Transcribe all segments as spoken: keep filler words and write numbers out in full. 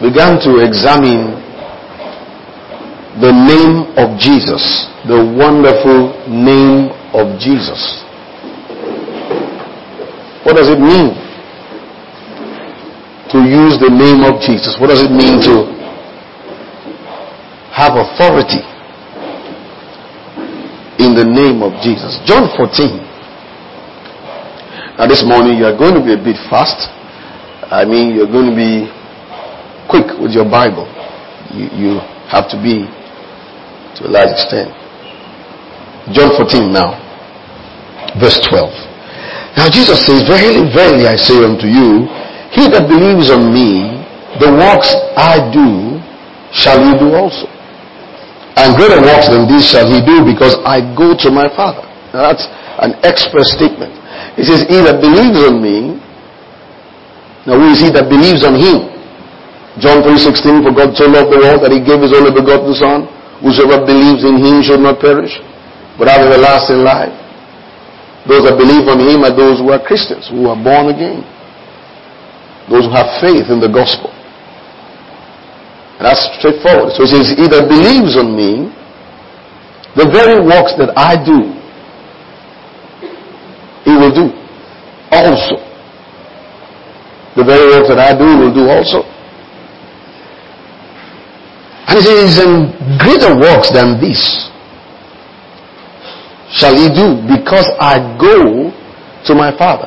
began to examine the name of Jesus, the wonderful name of Jesus. What does it mean to use the name of Jesus? What does it mean to have authority in the name of Jesus? John fourteen. Now this morning you are going to be a bit fast. I mean, you're going to be quick with your Bible. You, you have to be to a large extent. John fourteen now, verse twelve. Now Jesus says, verily, verily, I say unto you, he that believes on me, the works I do, shall he do also. And greater works than these shall he do, because I go to my Father. Now that's an express statement. He says, he that believes on me. Now who is he that believes on him? John three sixteen, for God so loved the world that he gave his only begotten Son. Whosoever believes in him should not perish, but have everlasting life. Those that believe on him are those who are Christians, who are born again. Those who have faith in the gospel. And that's straightforward. So it says, he that believes on me, the very works that I do, he will do also. The very works that I do, he will do also. And he says, and greater works than this shall he do, because I go to my Father.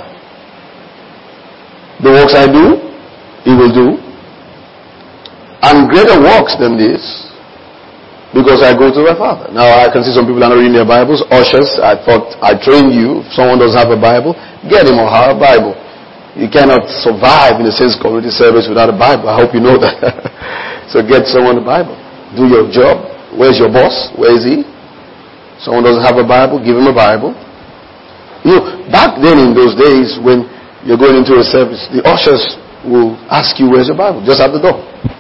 The works I do, he will do. And greater works than this, because I go to my Father. Now I can see some people are not reading their Bibles. Ushers, I thought I trained you. If someone doesn't have a Bible, get him or her a Bible. You cannot survive in a sense community service without a Bible. I hope you know that. So get someone a Bible. Do your job. Where's your boss? Where is he? Someone doesn't have a Bible, give him a Bible. You know, back then in those days when you're going into a service, the ushers will ask you, where's your Bible? Just at the door.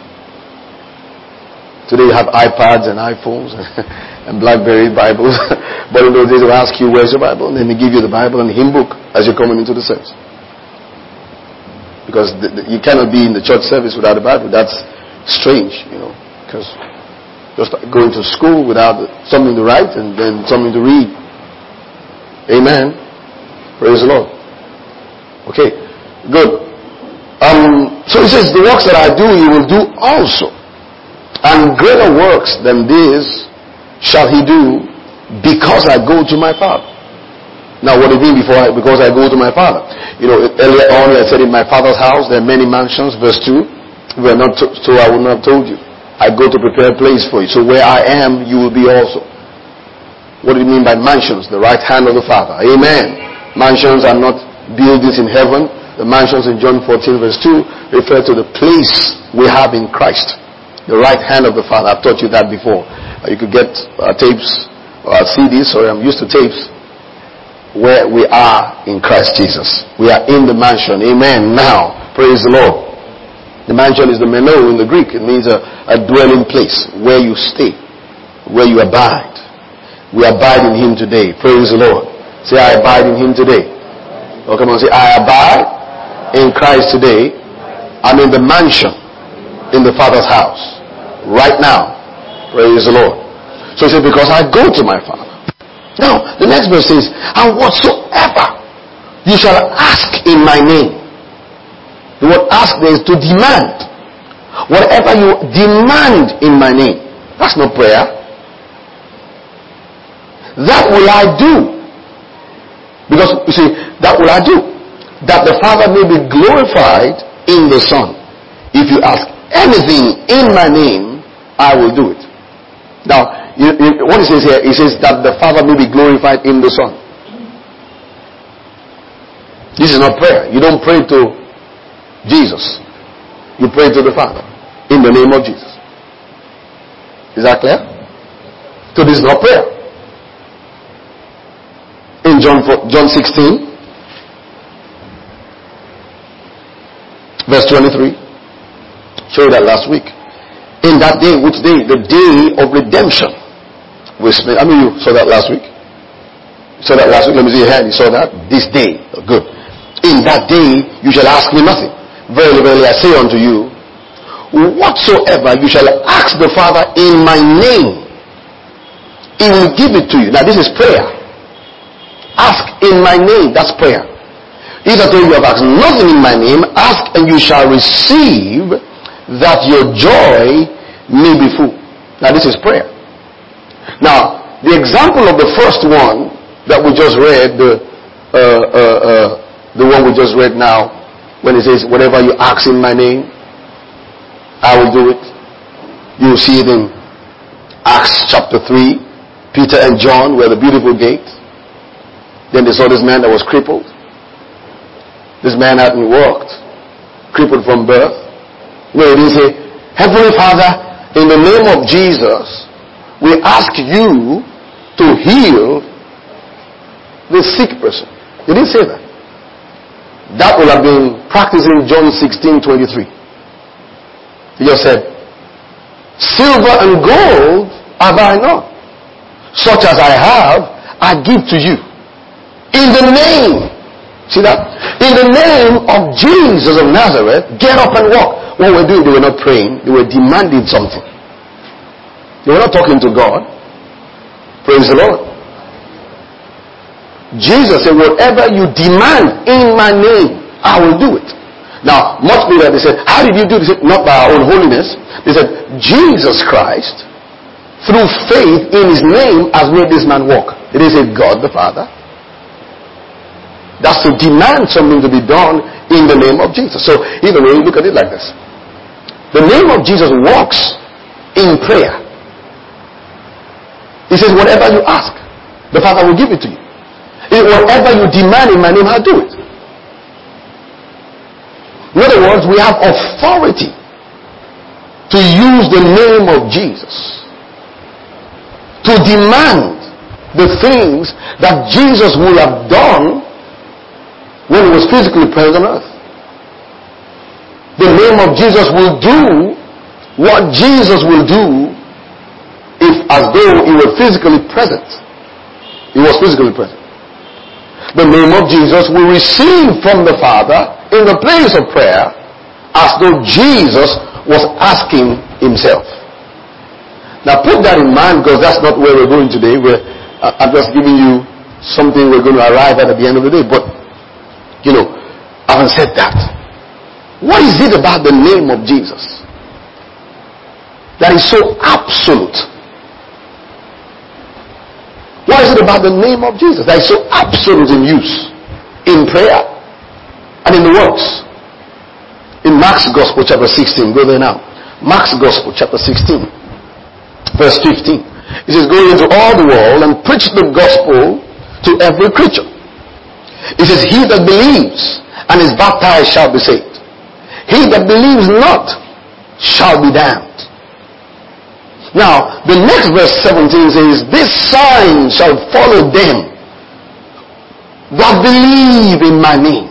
Today you have iPads and iPhones and BlackBerry Bibles. But in those days they'll ask you, where's your Bible? And then they give you the Bible and the hymn book as you're coming into the service. Because the, the, you cannot be in the church service without a Bible. That's strange, you know. Because just going to school without something to write and then something to read. Amen. Praise the Lord. Okay, good. Um, so he says, the works that I do, you will do also. And greater works than this shall he do, because I go to my Father. Now, what do you mean before I, because I go to my Father? You know, earlier on I said, in my Father's house there are many mansions. Verse two. If I were not to, so I would not have told you. I go to prepare a place for you. So where I am, you will be also. What do you mean by mansions? The right hand of the Father. Amen. Mansions are not buildings in heaven. The mansions in John fourteen verse two refer to the place we have in Christ. The right hand of the Father. I've taught you that before. Uh, you could get uh, tapes or C Ds. Sorry, I'm used to tapes. Where we are in Christ Jesus. We are in the mansion. Amen. Now, praise the Lord. The mansion is the meno in the Greek. It means a, a dwelling place where you stay, where you abide. We abide in him today. Praise the Lord. Say, I abide in him today. Oh, come on, say, I abide in Christ today. I'm in the mansion in the Father's house right now. Praise the Lord. So he said, because I go to my Father. Now, the next verse says, and whatsoever you shall ask in my name. The word ask there is to demand. Whatever you demand in my name. That's not prayer. That will I do. Because, you see, that will I do. That the Father may be glorified in the Son. If you ask anything in my name, I will do it. Now, you, you, what it says here, it says that the Father may be glorified in the Son. This is not prayer. You don't pray to Jesus. You pray to the Father in the name of Jesus. Is that clear? So this is not prayer. In John John sixteen, verse twenty-three. Showed that last week. In that day, which day? The day of redemption. I mean, you saw that last week. You saw that last week. Let me see your hand. You saw that? This day. Oh, good. In that day, you shall ask me nothing. Verily, verily, I say unto you, whatsoever you shall ask the Father in my name, he will give it to you. Now this is prayer. Ask in my name, that's prayer. Hitherto you have asked nothing in my name, ask and you shall receive, that your joy may be full. Now this is prayer. Now, the example of the first one that we just read, the uh, uh, uh, the one we just read now, when it says, whatever you ask in my name, I will do it. You will see it in Acts chapter three. Peter and John were the beautiful gate. Then they saw this man that was crippled. This man hadn't walked, crippled from birth. No, he didn't say, Heavenly Father, in the name of Jesus, we ask you to heal the sick person. He didn't say that. That would have been practicing John sixteen twenty-three. He just said, silver and gold have I not. Such as I have, I give to you. In the name, see that? In the name of Jesus of Nazareth, get up and walk. What we're doing, they were not praying, they were demanding something. They were not talking to God. Praise the Lord. Jesus said, whatever you demand in my name, I will do it. Now, much later they said, how did you do this? Not by our own holiness. They said, Jesus Christ, through faith in his name, has made this man walk. It is a God the Father. That's to demand something to be done in the name of Jesus. So either way, look at it like this. The name of Jesus walks in prayer. He says, whatever you ask, the Father will give it to you. Whatever you demand in my name, I'll do it. In other words, we have authority to use the name of Jesus to demand the things that Jesus would have done when he was physically present on earth. The name of Jesus will do what Jesus will do if as though he were physically present. He was physically present. The name of Jesus will receive from the Father in the place of prayer as though Jesus was asking himself. Now put that in mind, because that's not where we're going today. We're, I'm just giving you something we're going to arrive at at the end of the day. But you know, having said that, what is it about the name of Jesus that is so absolute? What is it about the name of Jesus that is so absolute in use, in prayer, and in the works? In Mark's Gospel, chapter sixteen, go there now. Mark's Gospel, chapter sixteen, verse fifteen. It says, go into all the world and preach the gospel to every creature. It says, he that believes and is baptized shall be saved. He that believes not shall be damned. Now, the next verse seventeen says, this sign shall follow them that believe in my name.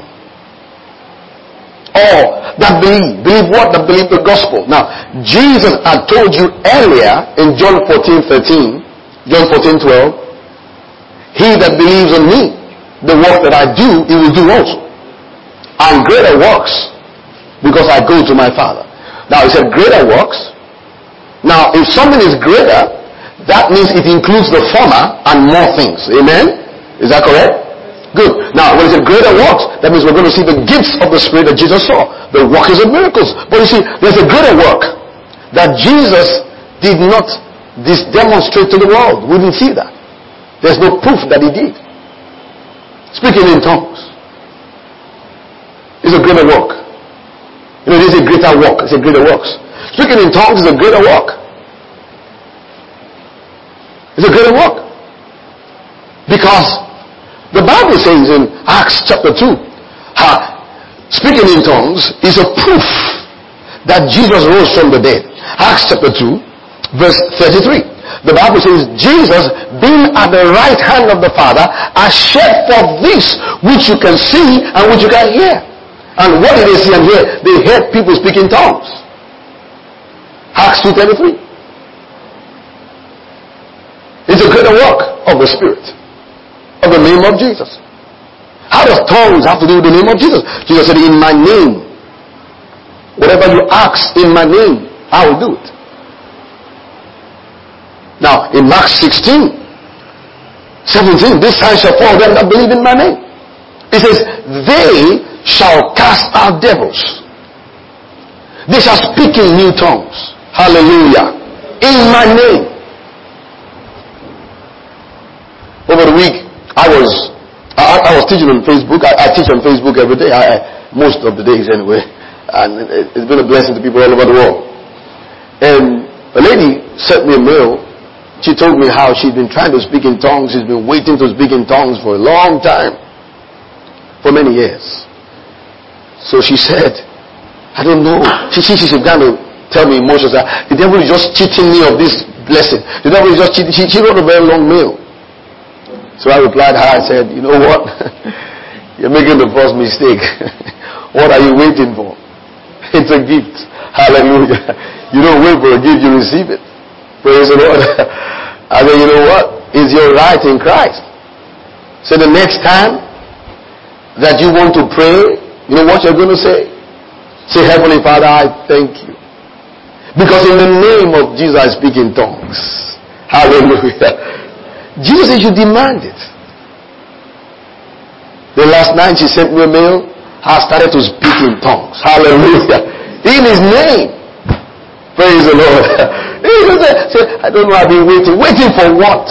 Or, that believe. Believe what? That believe the gospel. Now, Jesus had told you earlier in John fourteen thirteen, John fourteen twelve, he that believes on me, the work that I do, he will do also. And greater works, because I go to my Father. Now, he said greater works. Now, if something is greater, that means it includes the former and more things. Amen? Is that correct? Good. Now, when he said greater works, that means we're going to see the gifts of the Spirit that Jesus saw. The workers of miracles. But you see, there's a greater work that Jesus did not demonstrate to the world. We didn't see that. There's no proof that he did. Speaking in tongues is a greater work. You know, it is a greater work. It's a greater works. Speaking in tongues is a greater work. It's a greater work. Because the Bible says in Acts chapter two, uh, speaking in tongues is a proof that Jesus rose from the dead. Acts chapter two, verse thirty-three. The Bible says, Jesus, being at the right hand of the Father, has shed forth this which you can see and which you can hear. And what did they see and hear? They heard people speak in tongues. Acts two thirty-three. It's a greater work of the Spirit, of the name of Jesus. How does tongues have to do with the name of Jesus? Jesus said, in my name, Whatever you ask in my name, I will do it. Now, in Mark sixteen, seventeen, this sign shall follow them that believe in my name. It says, they shall cast out devils. They shall speak in new tongues. Hallelujah. In my name. Over the week, I was I, I was teaching on Facebook. I, I teach on Facebook every day. I, I, most of the days anyway. And it, it's been a blessing to people all over the world. And a lady sent me a mail. She told me how she'd been trying to speak in tongues. She's been waiting to speak in tongues for a long time. For many years. So she said, I don't know. She, she, she began to tell me emotions that the devil is just cheating me of this blessing. The devil is just cheating. She, she wrote a very long mail. So I replied her, I said, you know what? You're making the first mistake. What are you waiting for? It's a gift. Hallelujah. You don't wait for a gift, you receive it. Praise the Lord. I said, you know what? It's your right in Christ. So the next time that you want to pray, you know what you're going to say? Say, Heavenly Father, I thank you. Because in the name of Jesus I speak in tongues. Hallelujah. Jesus said you demand it. The last night she sent me a mail. I started to speak in tongues. Hallelujah. In His name. Praise the Lord. He said, I don't know, I've been waiting. Waiting for what?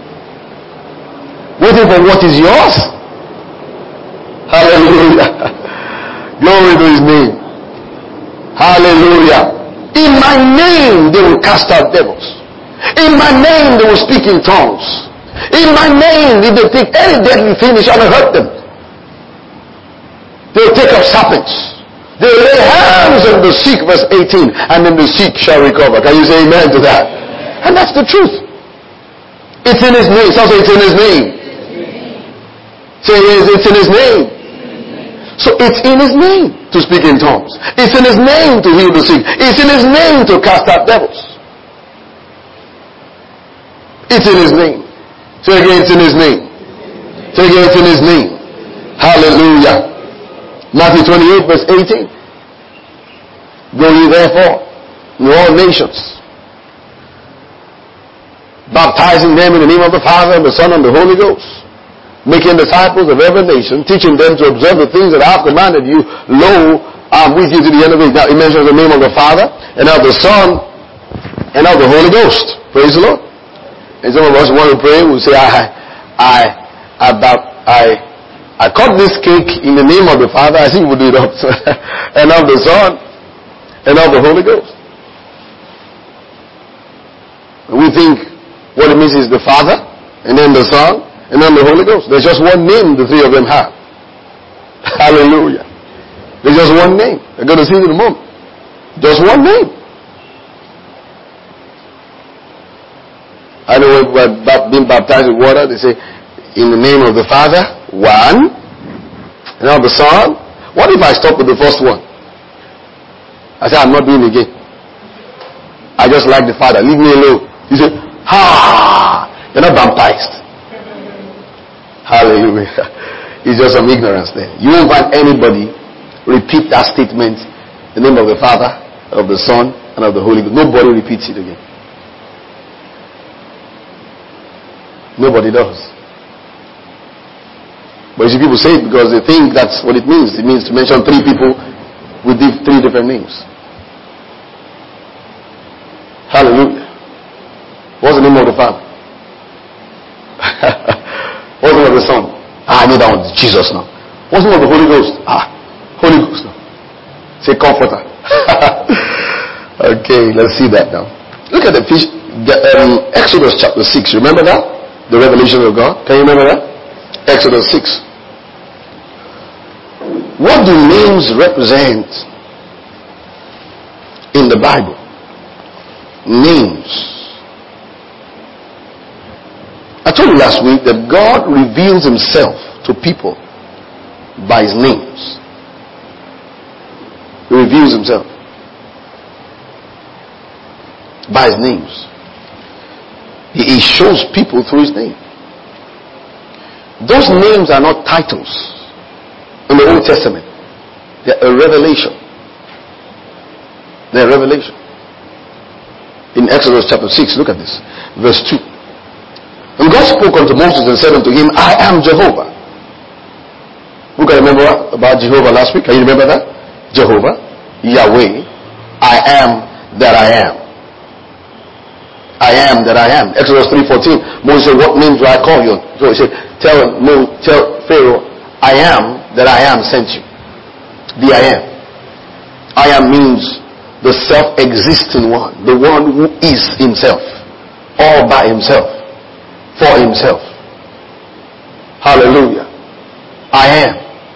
Waiting for what is yours? Hallelujah. Glory to His name. Hallelujah. In my name they will cast out devils. In my name they will speak in tongues. In my name, if they take any deadly thing, it shall not hurt them. They will take up serpents. They will lay hands on the sick, verse eighteen, and then the sick shall recover. Can you say amen to that? And that's the truth. It's in His name. So say it's in His name. Say it's in His name. So it's in His name to speak in tongues. It's in His name to heal the sick. It's in His name to cast out devils. It's in His name. Say again, it's in His name. Say again, it's in His name. Hallelujah. Matthew twenty-eight, verse eighteen. Go ye therefore in all nations, baptizing them in the name of the Father and the Son and the Holy Ghost, making disciples of every nation, teaching them to observe the things that I have commanded you. Lo, I'm with you to the end of it. Now it mentions the name of the Father and of the Son and of the Holy Ghost. Praise the Lord. And some of us want to pray, we'll say, I, I, I, I, I cut this cake in the name of the Father. I think we'll do it also. And of the Son, and of the Holy Ghost. We think what it means is the Father, and then the Son, and then the Holy Ghost. There's just one name the three of them have. Hallelujah. There's just one name. They're going to see it in a moment. Just one name. I know when being baptized with water, they say, in the name of the Father, one, and of the Son. What if I stop with the first one? I say, I'm not doing it again. I just like the Father. Leave me alone. You say, ha! You're not baptized. Hallelujah. It's just some ignorance there. You won't find anybody repeat that statement in the name of the Father, of the Son, and of the Holy Ghost. Nobody repeats it again. Nobody does. But you see, people say it because they think that's what it means. It means to mention three people with three different names. Hallelujah. What's the name of the Father? What's the name of the Son? Ah, I know that one. Jesus now. What's the name of the Holy Ghost? Ah, Holy Ghost now. Say Comforter. Okay, let's see that now. Look at the fish. The, um, Exodus chapter six. Remember that? The revelation of God. Can you remember that? Exodus six. What do names represent in the Bible? Names. I told you last week that God reveals Himself to people by His names. He reveals Himself by His names. He shows people through His name. Those names are not titles in the Old Testament. They are a revelation. They're revelation. In Exodus chapter six, look at this. Verse two. And God spoke unto Moses and said unto him, I am Jehovah. Who can remember about Jehovah last week? Can you remember that? Jehovah, Yahweh, I am that I am. I am that I am. Exodus three fourteen. Moses said, what name do I call you? So he said, tell, tell Pharaoh, I am that I am sent you. The I am. I am means the self-existing one. The one who is himself. All by himself. For himself. Hallelujah. I am.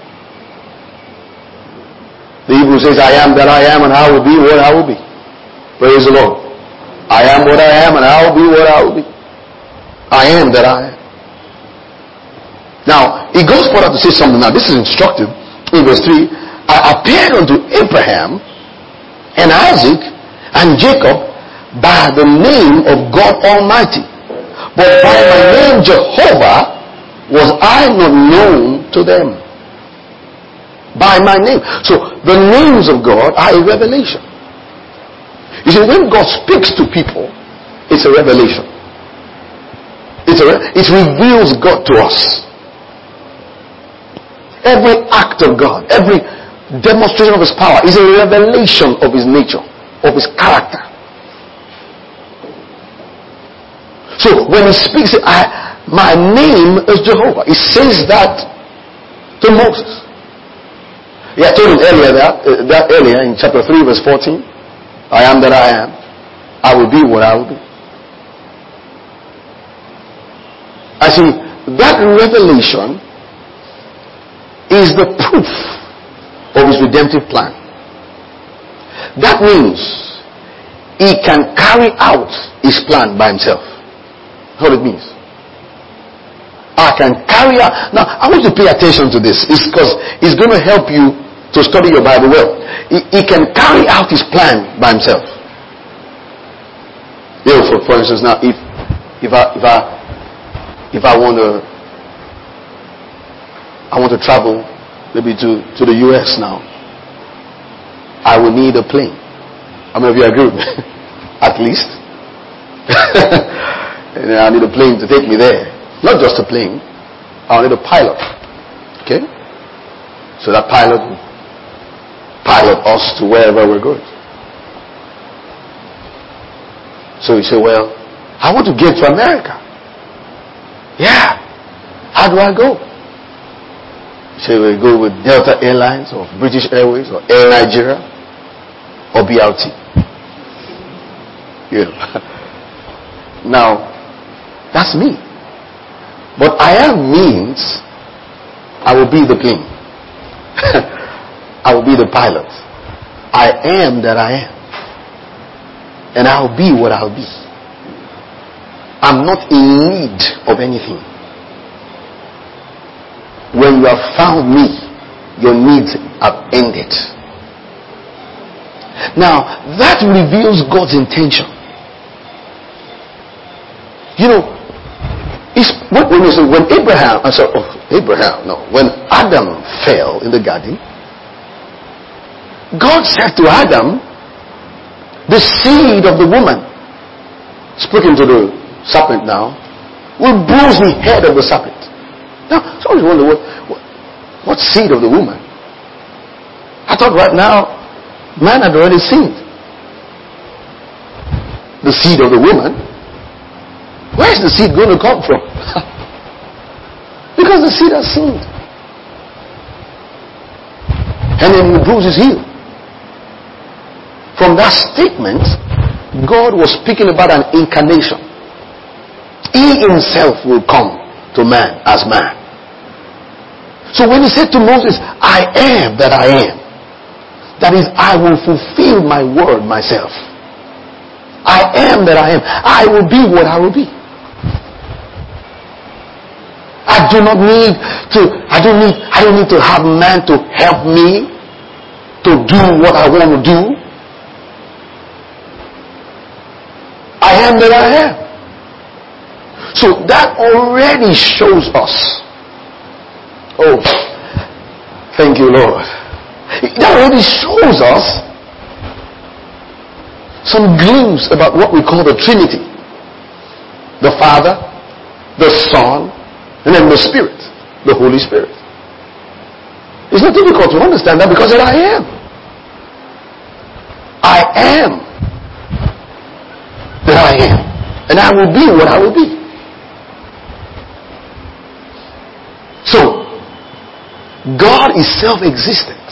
The Hebrew says, I am that I am, and I will be what I will be. Praise the Lord. I am what I am, and I will be what I will be. I am that I am. Now, it goes further to say something. Now, this is instructive. In verse three, I appeared unto Abraham and Isaac and Jacob by the name of God Almighty. But by my name Jehovah was I not known to them. By my name. So, the names of God are a revelation. You see, when God speaks to people, it's a revelation. It's a re- it reveals God to us. Every act of God, every demonstration of His power is a revelation of His nature, of His character. So, when He speaks, I, my name is Jehovah. He says that to Moses. Yeah, I told him earlier that, uh, that earlier in chapter three verse fourteen. I am that I am. I will be what I will be. I see, that revelation is the proof of His redemptive plan. That means He can carry out His plan by Himself. That's what it means. I can carry out. Now, I want you to pay attention to this. It's because it's going to help you to study your Bible well. He, he can carry out His plan by Himself. You know, for, for instance, now if if I if I if I want to I want to travel maybe to, to the U S now, I will need a plane. How many of you agree with me? At least. And I need a plane to take me there. Not just a plane. I need a pilot. Okay? So that pilot will pilot us to wherever we're going. So you say, well, I want to get to America. Yeah. How do I go? You say, we go with Delta Airlines or British Airways or Air Nigeria or B R T. You know. Now, that's me. But I am means I will be the plane. I will be the pilot. I am that I am. And I will be what I will be. I'm not in need of anything. When you have found me, your needs have ended. Now, that reveals God's intention. You know, it's, when, you say, when Abraham, I'm sorry, oh, Abraham, no, when Adam fell in the garden, God said to Adam, the seed of the woman, speaking to the serpent now, will bruise the head of the serpent. Now, somebody wonder what, what, what seed of the woman? I thought right now, man had already sinned. The seed of the woman. Where is the seed going to come from? Because the seed has sinned. And then he bruise his heel. From that statement, God was speaking about an incarnation. He himself will come to man as man. So when he said to Moses, I am that I am, that is, I will fulfill my word myself. I am that I am. I will be what I will be. I do not need to, I don't need, I don't need to have man to help me to do what I want to do. I am that I am. So that already shows us. Oh, thank you, Lord. That already shows us some glimpse about what we call the Trinity. The Father, the Son, and then the Spirit, the Holy Spirit. It's not difficult to understand that because I am. I am that I am. And I will be what I will be. So, God is self-existent.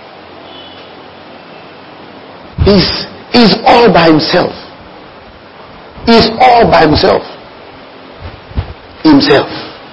He's, he's all by himself. He's all by himself. Himself.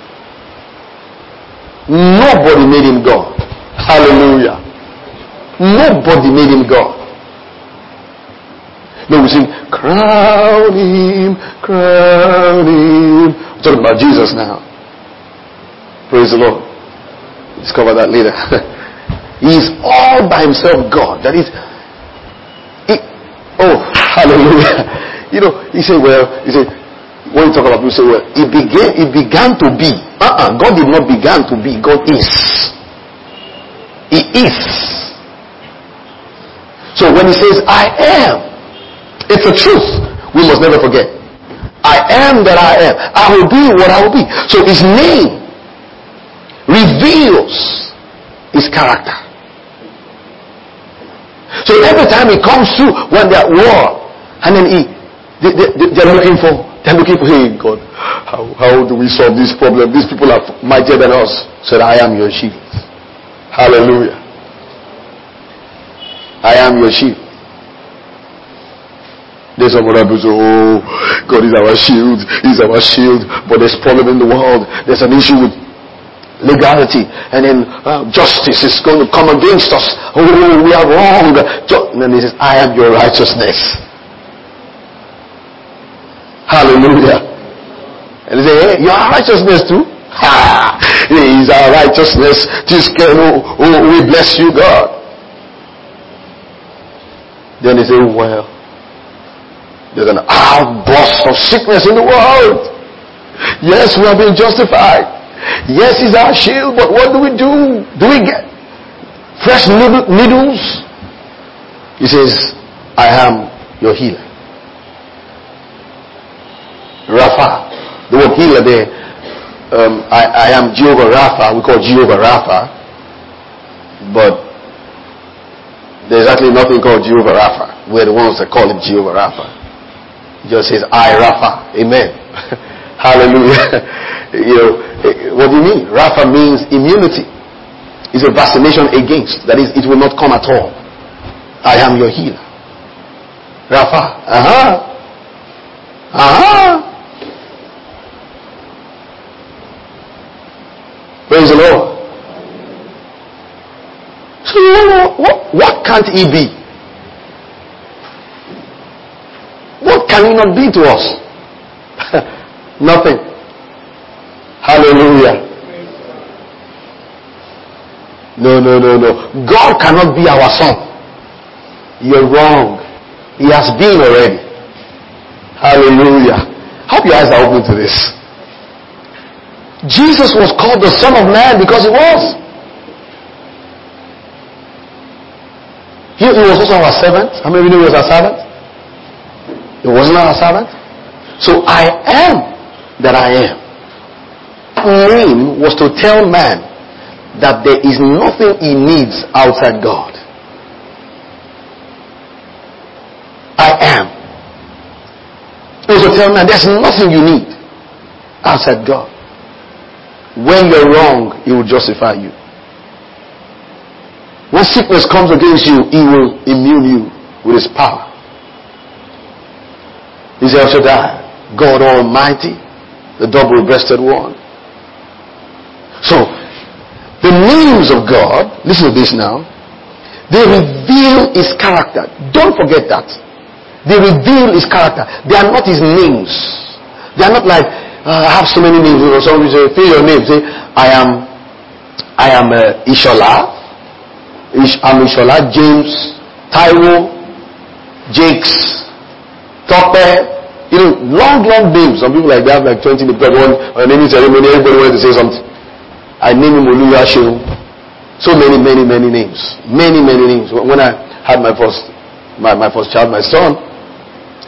Nobody made him God. Hallelujah. Nobody made him God. No, we sing, crown him, crown him. We're talking about Jesus now. Praise the Lord. Discover that later. He is all by himself God. That is, he, oh, hallelujah. You know, he said, well, he said, when you talk about people, say, well, it began, it began to be. Uh-uh, God did not begin to be. God is. He is. So when he says, I am, it's a truth we must never forget. I am that I am. I will be what I will be. So his name reveals his character. So every time he comes through when they're at war, and then he, they, they, they're looking for, they're looking for, hey God, how, how do we solve this problem? These people are mightier than us. Said, I am your shield. Hallelujah. I am your shield. There's some other people say, oh, God is our shield. He's our shield. But there's problem in the world. There's an issue with legality. And then uh, justice is going to come against us. Oh, we are wrong. And then he says, I am your righteousness. Hallelujah. And they say, hey, your righteousness too? Ha! He is our righteousness. Oh, oh, we bless you, God. Then they say, well, there's an outburst of sickness in the world. Yes, we have been justified. Yes, he's our shield, but what do we do? Do we get fresh needles? He says, I am your healer. Rapha. The word healer there, um, I, I am Jehovah Rapha. We call Jehovah Rapha. But there's actually nothing called Jehovah Rapha. We're the ones that call him Jehovah Rapha. He just says, I Rapha. Amen. Hallelujah. You know, what do you mean? Rapha means immunity. It's a vaccination against. That is, it will not come at all. I am your healer. Rapha. Uh-huh. Uh-huh. Praise the Lord. So what, what, what can't he be? What can he not be to us? Nothing. Hallelujah. No, no, no, no. God cannot be our son. You're wrong. He has been already. Hallelujah. Hope your eyes are open to this. Jesus was called the Son of Man because he was. He, he was also our servant. How many of you know he was our servant? He wasn't our servant. So I am that I am. Name was to tell man that there is nothing he needs outside God. I am. It was to tell man there's nothing you need outside God. When you're wrong, he will justify you. When sickness comes against you, he will immune you with his power. He's El Shaddai, God Almighty, the double-breasted one. So, the names of God, listen to this now, they reveal his character. Don't forget that. They reveal his character. They are not his names. They are not like, uh, I have so many names. You know, somebody say, fill your name. Say, I am, I am uh, Ishola. Ish, I'm Ishola, James, Taiwo, Jakes, Tope. You know, long, long names. Some people like they have like twenty names. Because one, on a naming ceremony, everybody wanted to say something. I name him Oluyashew. So many, many, many names. Many, many names. When I had my first, my, my first child, my son,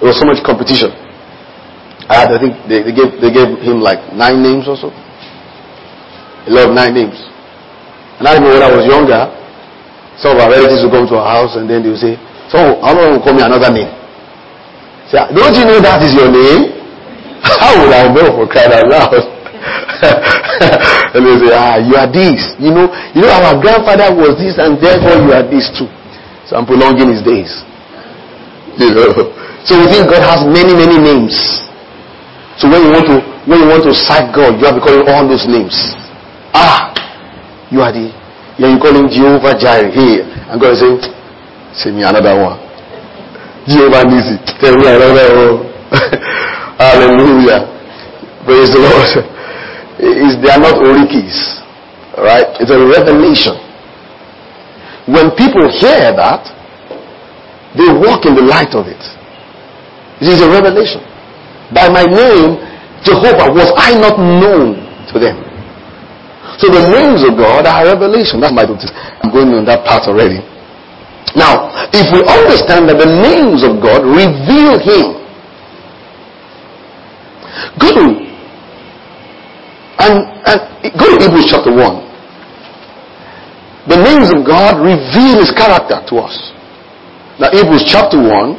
There was so much competition. I, had, I think they, they gave they gave him like nine names or so. A lot of nine names. And I remember when I was younger, some of our relatives would come to our house and then they would say, "So, how long will call me another name?" Say, "Don't you know that is your name?" How would I know, for crying out loud? And they say, "Ah, you are this. You know, you know our grandfather was this, and therefore you are this too." So I'm prolonging his days. You know. So we think God has many, many names. So when you want to when you want to cite God, you have to call him all those names. Ah, you are the yeah, you call him Jehovah Jireh. Hey, and God is saying, "Say me another one. Jehovah Nisi. Tell me another one." Hallelujah. Praise the Lord. It's, they are not orikis. Right? It's a revelation. When people hear that, they walk in the light of it. It is a revelation. By my name, Jehovah, was I not known to them? So the names of God are a revelation. That's my doctrine. I'm going on that part already. Now, if we understand that the names of God reveal Him, go to and, and go to Hebrews chapter one. The names of God reveal His character to us. Now, Hebrews chapter one.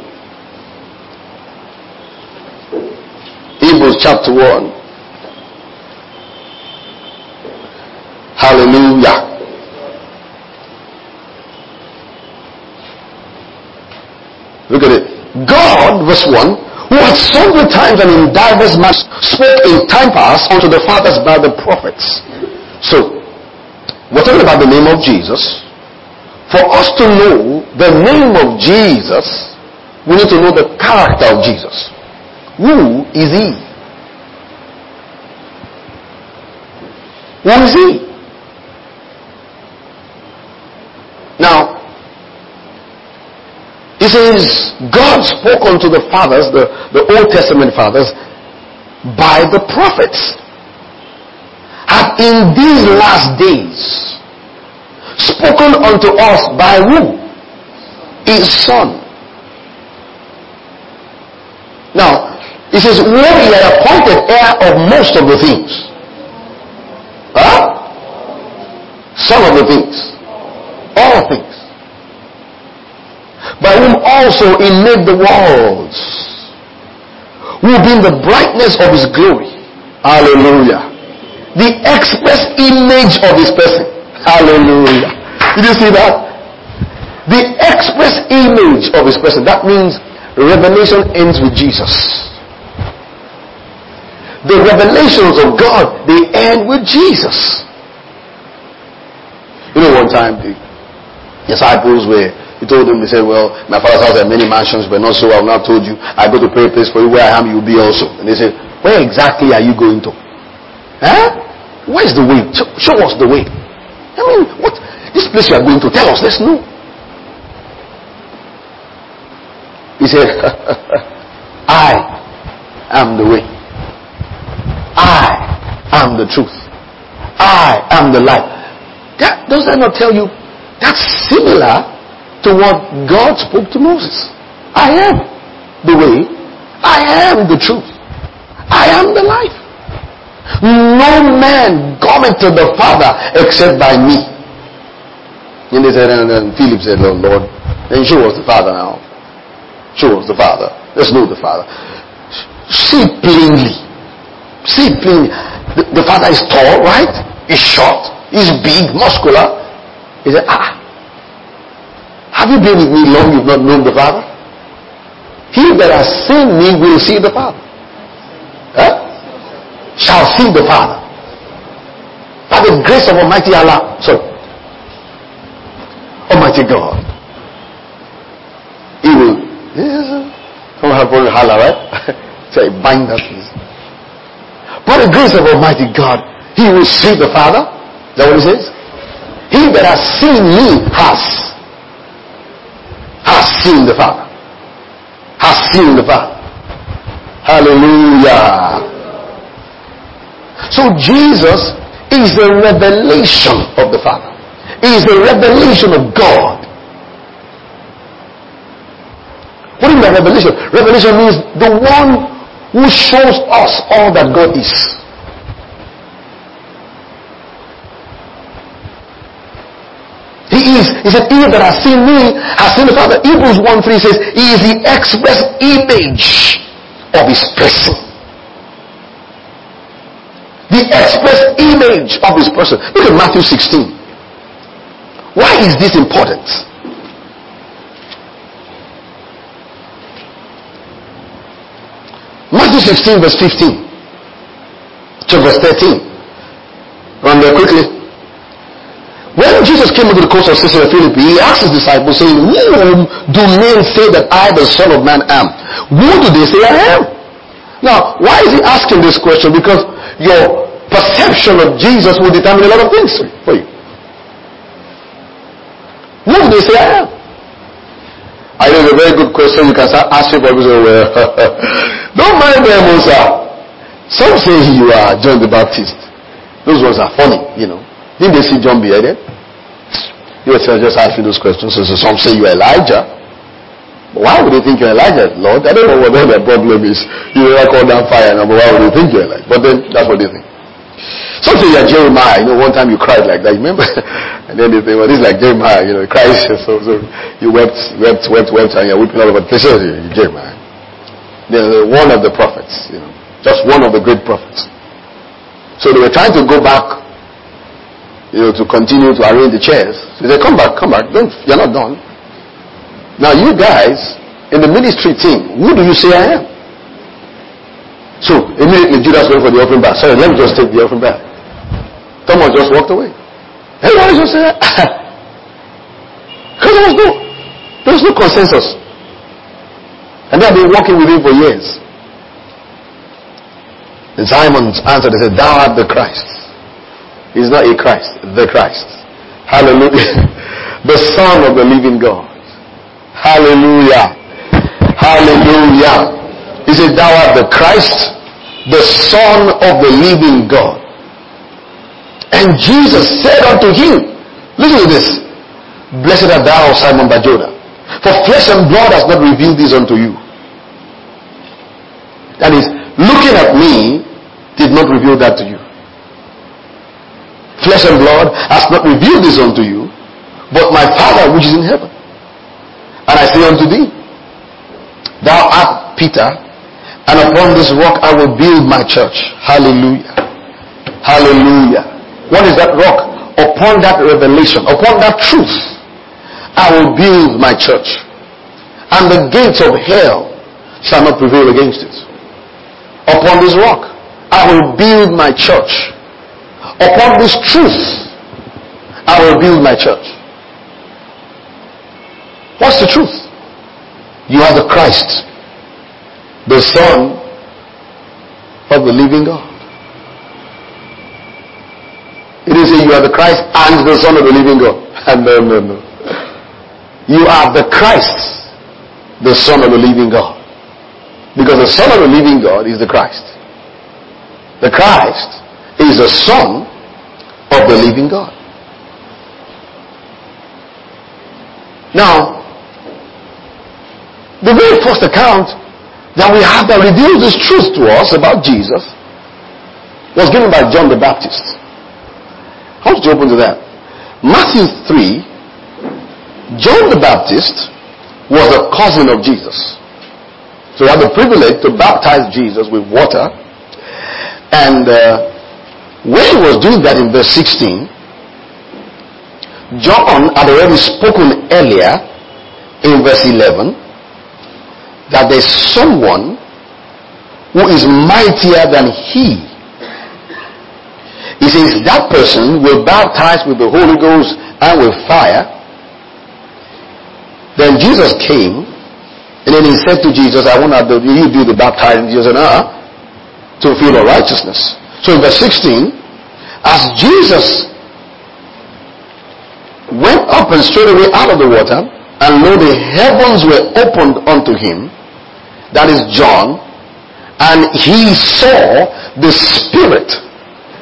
Hebrews chapter one. Hallelujah. Look at it. God, verse one, who at sundry times and in divers manners spoke in time past unto the fathers by the prophets. So, we're talking about the name of Jesus. For us to know the name of Jesus, we need to know the character of Jesus. Who is He? Who is He? Now, it says, God spoke unto the fathers, the, the Old Testament fathers, by the prophets. Hath in these last days spoken unto us by who? His Son. Now, it says, who He had appointed heir of most of the things. Huh? Some of the things. All things. By whom also He made the worlds, who being the brightness of His glory. Hallelujah. The express image of His person. Hallelujah. Did you see that? The express image of His person. That means revelation ends with Jesus. The revelations of God, they end with Jesus. You know, one time the disciples were, He told them, they said, "Well, my Father's house has many mansions, but not so. I will not told you. I go to pray a place for you. Where I am, you will be also." And they said, "Where exactly are you going to? Huh? Where is the way? Show, show us the way. I mean, what? This place you are going to, tell us. Let's know." He said, "I am the way. I am the truth. I am the life." That, does that not tell you that's similar to what God spoke to Moses? I am the way. I am the truth. I am the life. No man cometh to the Father except by me. And they said, and then Philip said, "Oh Lord, then show us the Father now. Show us the Father. Let's know the Father. See plainly. See plainly. The, the Father is tall, right? He's short. He's big, muscular." He said, "Ah, have you been with me long? You've not known the Father? He that has seen me will see the Father. Huh? Shall see the Father. By the grace of Almighty Allah." Sorry. Almighty God. He will. Yes. Don't have to holler, right? Say, bind that please. By the grace of Almighty God, He will see the Father. Is that what He says? He that has seen me has. Has seen the Father. Has seen the Father. Hallelujah. So Jesus is the revelation of the Father. He is the revelation of God. What is that revelation? Revelation means the one who shows us all that God is. He is. He said, he that has seen me has seen the Father. Hebrews one three says, he is the express image of his person. The express image of his person. Look at Matthew sixteen. Why is this important? Matthew sixteen verse fifteen to verse thirteen. Run there quickly. When Jesus came into the coast of Caesarea Philippi, he asked his disciples, saying, whom do men say that I, the Son of Man, am? Who do they say I am? Now, why is he asking this question? Because your perception of Jesus will determine a lot of things for you. Who do they say I am? I know it's a very good question. You can start asking people, well, don't mind them, sir. Some say you are John the Baptist. Those ones are funny, you know. Didn't they see John beheaded? You were just asking those questions. So, so some say you're Elijah. But why would they think you're Elijah, Lord? I don't know what their problem is. You will call down fire now, but why would they think you're Elijah? But then that's what they think. Some say you're Jeremiah. You know, one time you cried like that, remember? And then they think, well, this is like Jeremiah, you know, he cries. So, so you wept, wept, wept, wept, and you're weeping all over the place. You're Jeremiah. They're one of the prophets, you know, just one of the great prophets. So they were trying to go back, you know, to continue to arrange the chairs. So they said, come back, come back. Don't, you're not done. Now you guys, in the ministry team, who do you say I am? So immediately Judas went for the offering bag. Sorry, let me just take the offering bag. Thomas just walked away. Everybody just said, because there was no, there was no consensus. And they have been walking with him for years. And Simon answered and said, thou art the Christ. He's not a Christ, the Christ. Hallelujah. The Son of the living God. Hallelujah. Hallelujah. He said, thou art the Christ, the Son of the living God. And Jesus said unto him, listen to this, blessed art thou, Simon Bar-Jonah, for flesh and blood has not revealed this unto you. That is, looking at me did not reveal that to you. Flesh and blood has not revealed this unto you, but my Father which is in heaven. And I say unto thee, thou art Peter, and upon this rock I will build my church. Hallelujah. Hallelujah. What is that rock? Upon that revelation, upon that truth, I will build my church. And the gates of hell shall not prevail against it. Upon this rock, I will build my church. Upon this truth, I will build my church. What's the truth? You are the Christ, the Son of the living God. It is you are the Christ and the Son of the living God. No, no, no. You are the Christ, the Son of the living God. Because the Son of the living God is the Christ. The Christ is the Son of the living God. Now, the very first account that we have that reveals this truth to us about Jesus was given by John the Baptist. I want you to open to that. Matthew three, John the Baptist was a cousin of Jesus. So he had the privilege to baptize Jesus with water. And uh, when he was doing that in verse sixteen, John had already spoken earlier in verse eleven that there's someone who is mightier than he. He says that person will baptize with the Holy Ghost and with fire. Then Jesus came, and then he said to Jesus, I want to do you do the baptizing. Jesus said, uh-uh, to fulfill all righteousness. So in verse sixteen, as Jesus went up and straightway out of the water, and lo, the heavens were opened unto him, that is John, and he saw the Spirit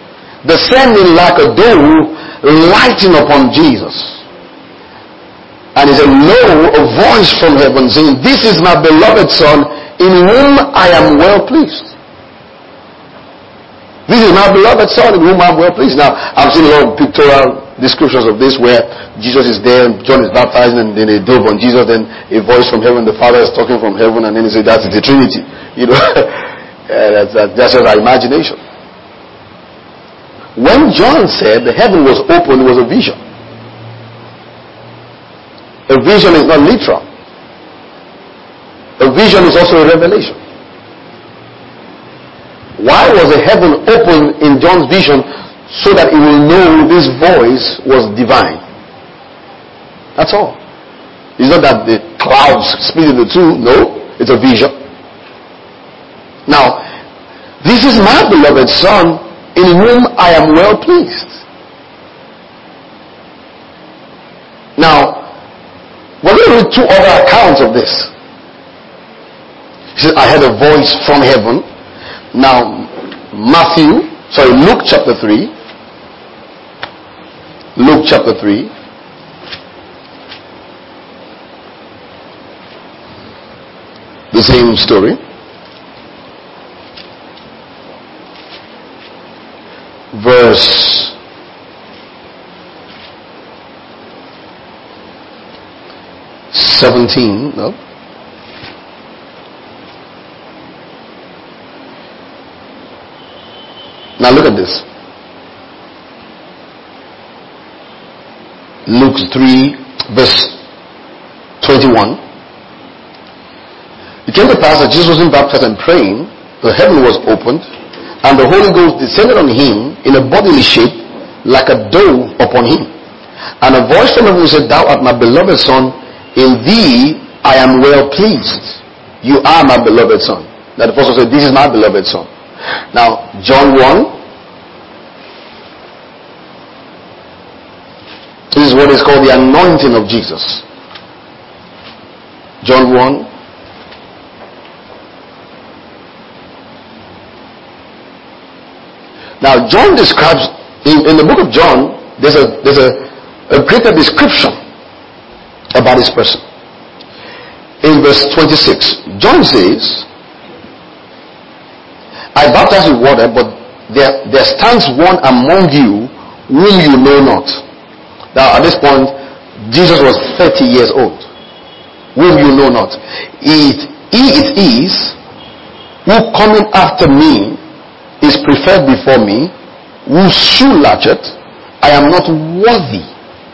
descending like a dove, lighting upon Jesus. And he said, lo, a voice from heaven saying, this is my beloved Son, in whom I am well pleased. This is my beloved Son, in whom I am well pleased. Now, I've seen a lot of pictorial descriptions of this where Jesus is there and John is baptizing and then they dove on Jesus, then a voice from heaven, the Father is talking from heaven, and then he said, that's the Trinity. You know, that's, that's just our imagination. When John said the heaven was open, it was a vision. A vision is not literal. A vision is also a revelation. Why was the heaven open in John's vision? So that he will know this voice was divine. That's all. It's not that the clouds split into two. No, it's a vision. Now, this is my beloved Son, in whom I am well pleased. Now, we're going to read two other accounts of this. He said, I heard a voice from heaven. Now, Matthew, sorry, Luke chapter three. Luke chapter three. The same story. Verse seventeen, no? Now look at this. Luke three, verse twenty-one. It came to pass that Jesus was in baptized and praying, the heaven was opened, and the Holy Ghost descended on him in a bodily shape, like a dove upon him. And a voice from heaven said, thou art my beloved Son, in thee I am well pleased. You are my beloved Son. Now the apostle said, this is my beloved Son. Now, John one. This is what is called the anointing of Jesus. John one. Now, John describes, in, in the book of John, there's a there's a, a greater description about this person. In verse twenty-six, John says, I baptize with water, but there, there stands one among you whom you know not. Now, at this point, Jesus was thirty years old. Whom you know not. It, he it is who coming after me is preferred before me, whose shoe latchet I am not worthy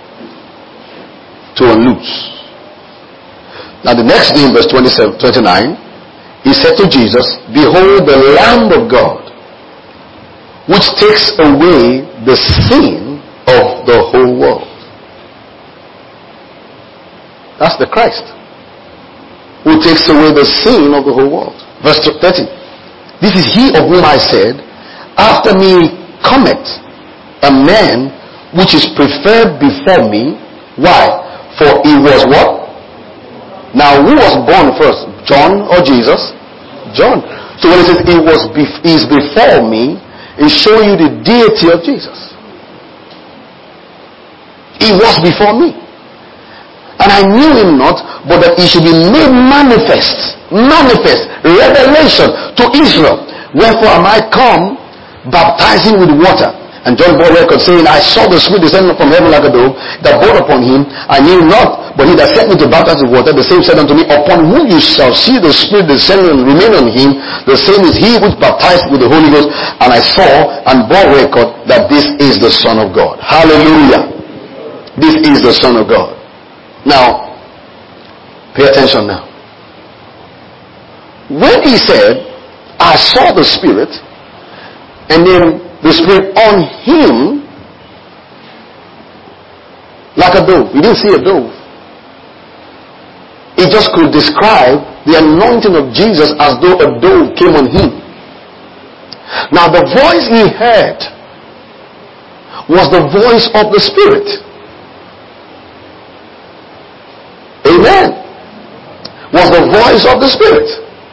to unloose. Now the next day in verse twenty-seven, twenty-nine, he said to Jesus, behold the Lamb of God, which takes away the sin of the whole world. That's the Christ, who takes away the sin of the whole world. Verse thirty. This is he of whom I said, after me cometh a man which is preferred before me. Why? For he was what? Now who was born first? John or Jesus? John. So when it says he was bef- he is before me, it's showing you the deity of Jesus. He was before me. And I knew him not, but that he should be made manifest, manifest, revelation to Israel. Wherefore am I come, baptizing with water. And John bore record, saying, I saw the Spirit descending from heaven like a dove, that bore upon him. I knew not, but he that sent me to baptize with water, the same said unto me, upon whom you shall see the Spirit descending and remain on him, the same is he which baptized with the Holy Ghost. And I saw and bore record that this is the Son of God. Hallelujah. This is the Son of God. Now, pay attention now. When he said, I saw the Spirit, and then the Spirit on him, like a dove. He didn't see a dove. He just could describe the anointing of Jesus as though a dove came on him. Now the voice he heard was the voice of the Spirit. Amen. Was the voice of the Spirit.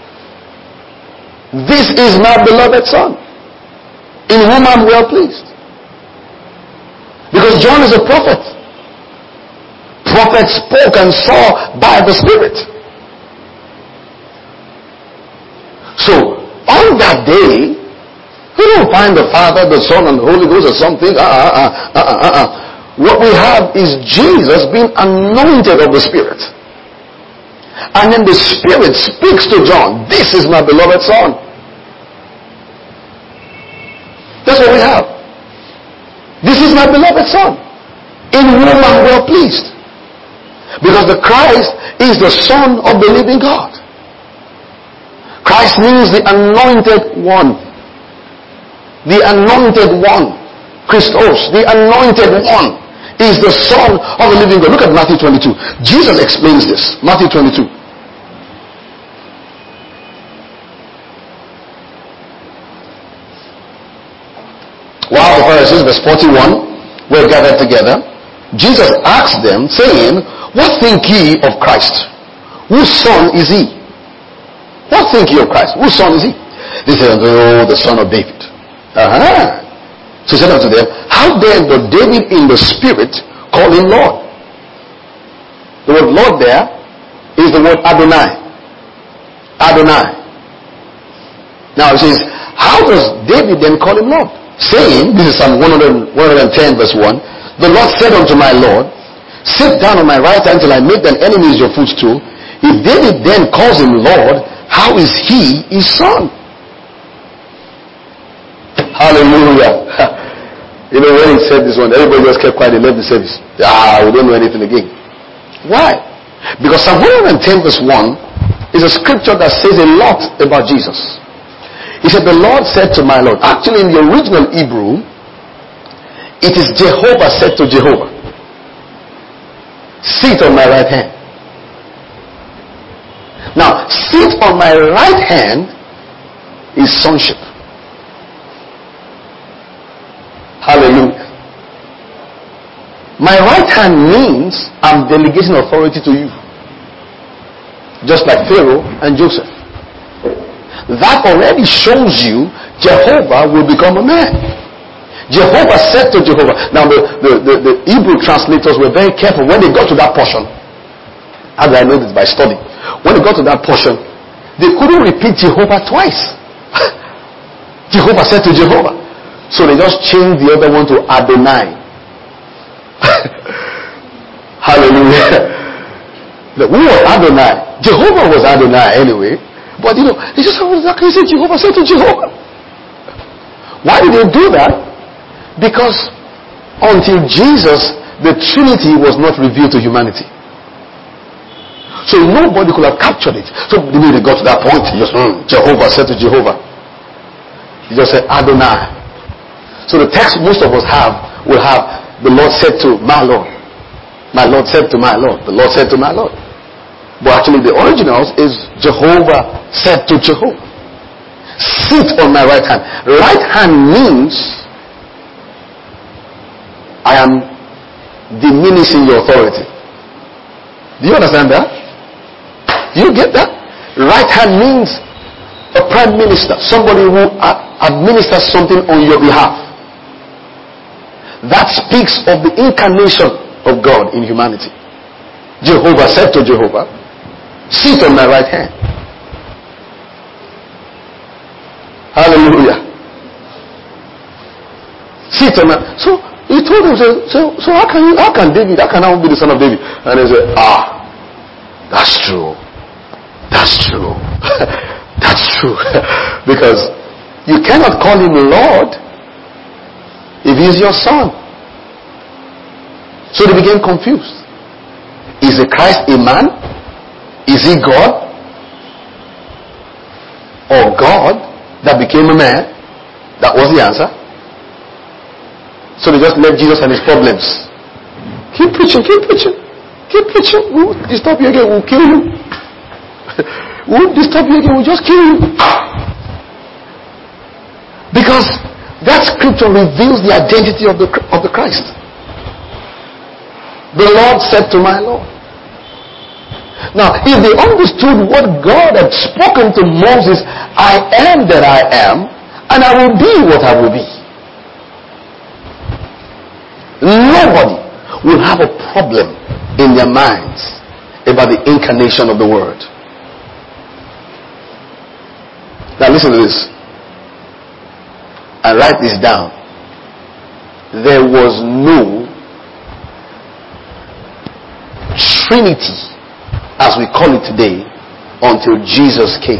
This is my beloved Son, in whom I'm well pleased. Because John is a prophet. prophets spoke and saw by the Spirit. So, on that day, we don't find the Father, the Son, and the Holy Ghost or something. Uh, uh, uh, uh, uh, uh. What we have is Jesus being anointed of the Spirit. And then the Spirit speaks to John, this is my beloved Son. That's what we have. This is my beloved Son, in whom I'm well pleased. Because the Christ is the Son of the living God. Christ means the anointed one. The anointed one. Christos, the anointed one, is the Son of the living God. Look at Matthew twenty-two. Jesus explains this. Matthew twenty-two. While the Pharisees, verse forty-one, were gathered together, Jesus asked them, saying, what think ye of Christ? Whose son is he? What think ye of Christ? Whose son is he? They said, oh, the son of David. Uh-huh. So he said unto them, how then does David in the Spirit call him Lord? The word Lord there is the word Adonai. Adonai. Now it says, how does David then call him Lord? Saying, this is Psalm one hundred ten verse one, the Lord said unto my Lord, sit down on my right hand till I make thine enemies your footstool. If David then calls him Lord, how is he his son? Hallelujah. You know, when he said this one, everybody just kept quiet. They left the service. Ah, we don't know anything again. Why? Because Psalm one hundred ten verse one is a scripture that says a lot about Jesus. He said, the Lord said to my Lord. Actually, in the original Hebrew, it is Jehovah said to Jehovah, sit on my right hand. Now, sit on my right hand is sonship. Hallelujah. My right hand means I'm delegating authority to you. Just like Pharaoh and Joseph. That already shows you Jehovah will become a man. Jehovah said to Jehovah. Now the, the, the, the Hebrew translators were very careful when they got to that portion. How did I know this? By study. When they got to that portion, they couldn't repeat Jehovah twice. Jehovah said to Jehovah. So they just changed the other one to Adonai. Hallelujah. Who was Adonai? Jehovah was Adonai anyway. But you know, they just said, how can you say Jehovah said to Jehovah? Why did they do that? Because until Jesus, the Trinity was not revealed to humanity. So nobody could have captured it. So the minute they got to that point, he just, mm, Jehovah said to Jehovah. He just said Adonai. So the text most of us have will have the Lord said to my Lord. My Lord said to my Lord. The Lord said to my Lord. But actually the originals is Jehovah said to Jehovah. Sit on my right hand. Right hand means I am diminishing your authority. Do you understand that? Do you get that? Right hand means a prime minister, somebody who administers something on your behalf. That speaks of the incarnation of God in humanity. Jehovah said to Jehovah, sit on my right hand. Hallelujah. Sit on my... So he told him, so, so, so how can you, how can David, how can I be the son of David? And he said, ah, that's true. That's true. That's true. Because you cannot call him Lord if he is your son. So they became confused. Is the Christ a man? Is he God? Or God that became a man? That was the answer. So they just left Jesus and his problems. Keep preaching, keep preaching, keep preaching. We'll disturb you again, we'll kill you. We'll disturb you again, we'll just kill you. Because that scripture reveals the identity of the, of the Christ. The Lord said to my Lord. Now, if they understood what God had spoken to Moses, I am that I am, and I will be what I will be. Nobody will have a problem in their minds about the incarnation of the Word. Now listen to this. And write this down. There was no Trinity, as we call it today, until Jesus came.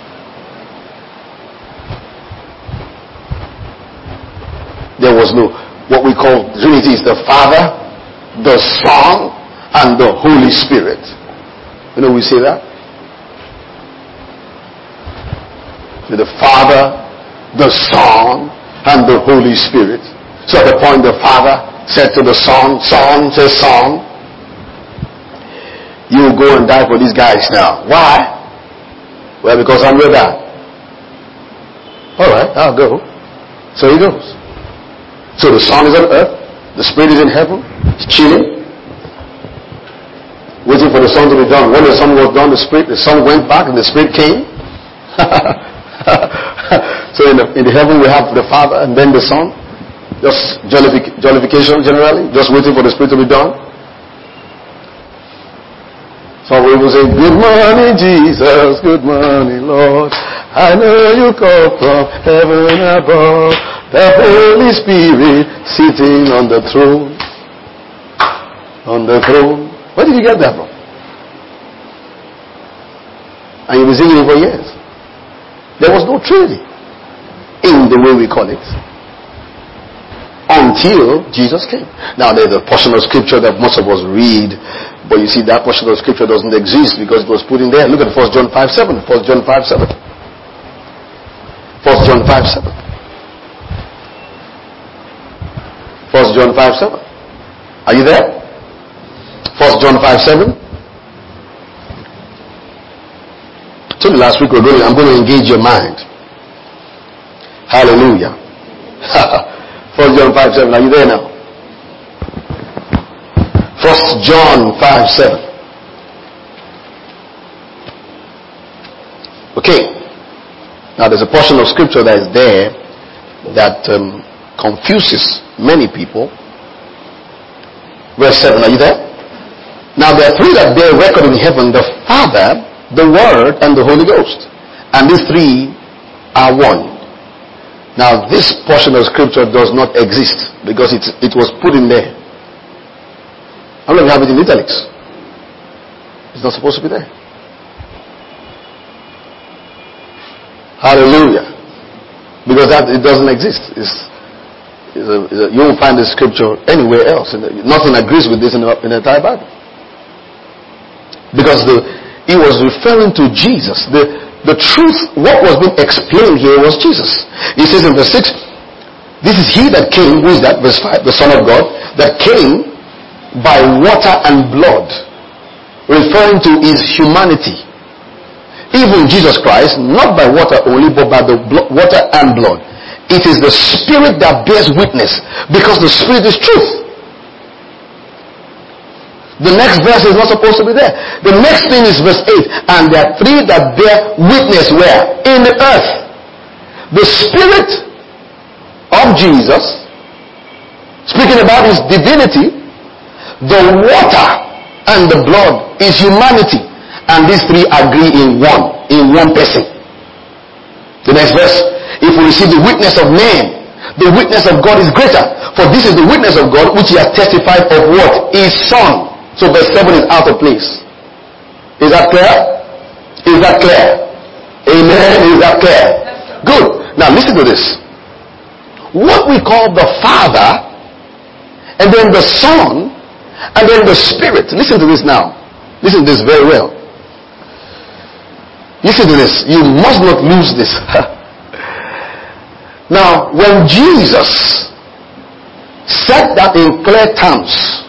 There was no, what we call Trinity is the Father, the Son, and the Holy Spirit. You know we say that? The Father, the Son, and the Holy Spirit. So at the point the Father said to the Son, Son, says Son, you will go and die for these guys now. Why? Well, because I'm your dad. Alright, I'll go. So he goes. So the Son is on earth, the Spirit is in heaven, he's chilling, waiting for the Son to be done. When the Son was done, the Spirit, the Son went back and the Spirit came. So in the, in the heaven we have the Father and then the Son. Just jollific- jollification generally, just waiting for the Spirit to be done. Some people say, good morning Jesus, good morning Lord. I know you come from heaven above. The Holy Spirit sitting on the throne. On the throne. Where did you get that from? And you've been singing it for years. There was no Trinity in the way we call it until Jesus came. Now there's a portion of scripture that most of us read, but you see that portion of scripture doesn't exist because it was put in there. Look at First John five seven. First John five seven. First John five seven. First John five seven. Are you there? First John five seven. So last week we're going to, I'm going to engage your mind. Hallelujah. First John five seven. Are you there now? First John five seven. Okay. Now there's a portion of scripture that is there that um, confuses many people. Verse seven. Are you there? Now there are three that bear record in heaven: the Father, the Word, and the Holy Ghost. And these three are one. Now this portion of scripture does not exist because it, it was put in there. I'm going to have it in italics. It's not supposed to be there. Hallelujah. Because that it doesn't exist. It's, it's a, it's a, you won't find the scripture anywhere else. The, nothing agrees with this in the, in the entire Bible. Because the, he was referring to Jesus. The The truth, what was being explained here was Jesus. He says in verse six, this is he that came, who is that? Verse five, the Son of God, that came by water and blood, referring to his humanity. Even Jesus Christ, not by water only, but by the blo- water and blood. It is the Spirit that bears witness, because the Spirit is truth. The next verse is not supposed to be there. The next thing is verse eight. And there are three that bear witness where? In the earth. The Spirit of Jesus, speaking about his divinity. The water and the blood is humanity. And these three agree in one. In one person. The next verse. If we receive the witness of man, the witness of God is greater. For this is the witness of God which he has testified of what? His Son. So verse seven is out of place. Is that clear? Is that clear? Amen. Is that clear? Good. Now listen to this. What we call the Father, and then the Son, and then the Spirit. Listen to this now. Listen to this very well. Listen to this. You must not lose this. Now, when Jesus said that in clear terms,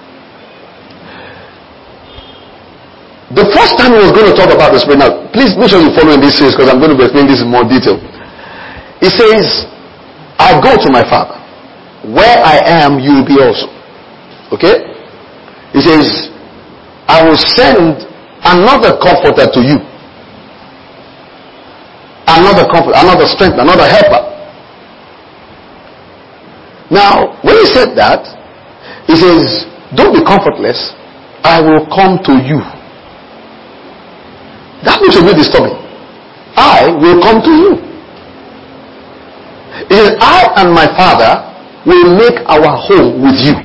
the first time he was going to talk about the Spirit, now please make sure you follow in this series because I'm going to be explaining this in more detail. He says, I go to my Father. Where I am, you will be also. Okay? He says, I will send another comforter to you. Another comforter, another strength, another helper. Now, when he said that, he says, don't be comfortless. I will come to you. That looks a bit disturbing. I will come to you. It is I and my Father will make our home with you.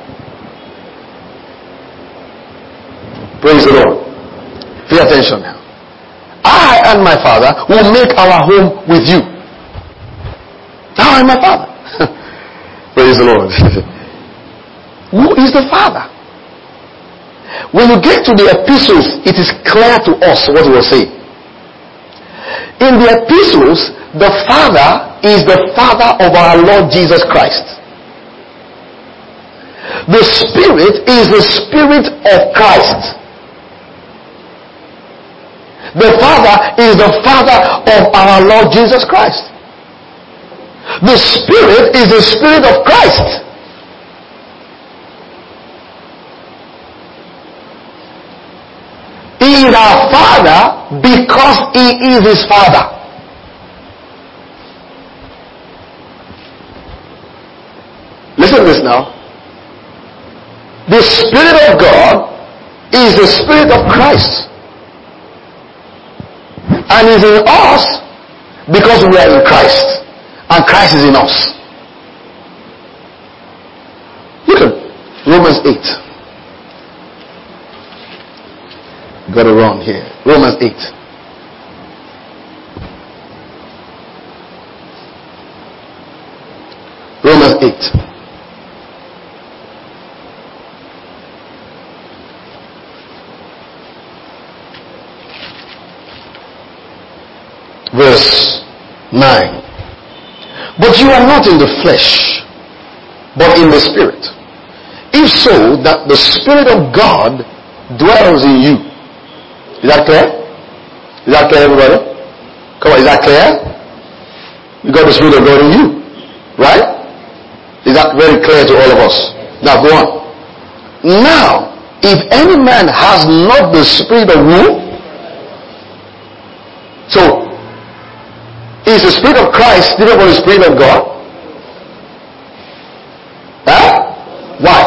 Praise the Lord. Pay attention now. I and my Father will make our home with you. I and my Father. Praise the Lord. Who is the Father? When you get to the epistles, it is clear to us what he was saying. In the epistles, the Father is the Father of our Lord Jesus Christ. The Spirit is the Spirit of Christ. The Father is the Father of our Lord Jesus Christ. The Spirit is the Spirit of Christ. He is our Father because He is His Father. Listen to this now. The Spirit of God is the Spirit of Christ. And is in us because we are in Christ. And Christ is in us. Look at Romans eight. Got it wrong here. Romans eight. Romans eight. Verse nine. But you are not in the flesh, but in the Spirit. If so, that the Spirit of God dwells in you. Is that clear? Is that clear, everybody? Come on, is that clear? You got the Spirit of God in you. Right? Is that very clear to all of us? Now go on. Now, if any man has not the Spirit of who? So, is the Spirit of Christ different from the Spirit of God? Huh? Why?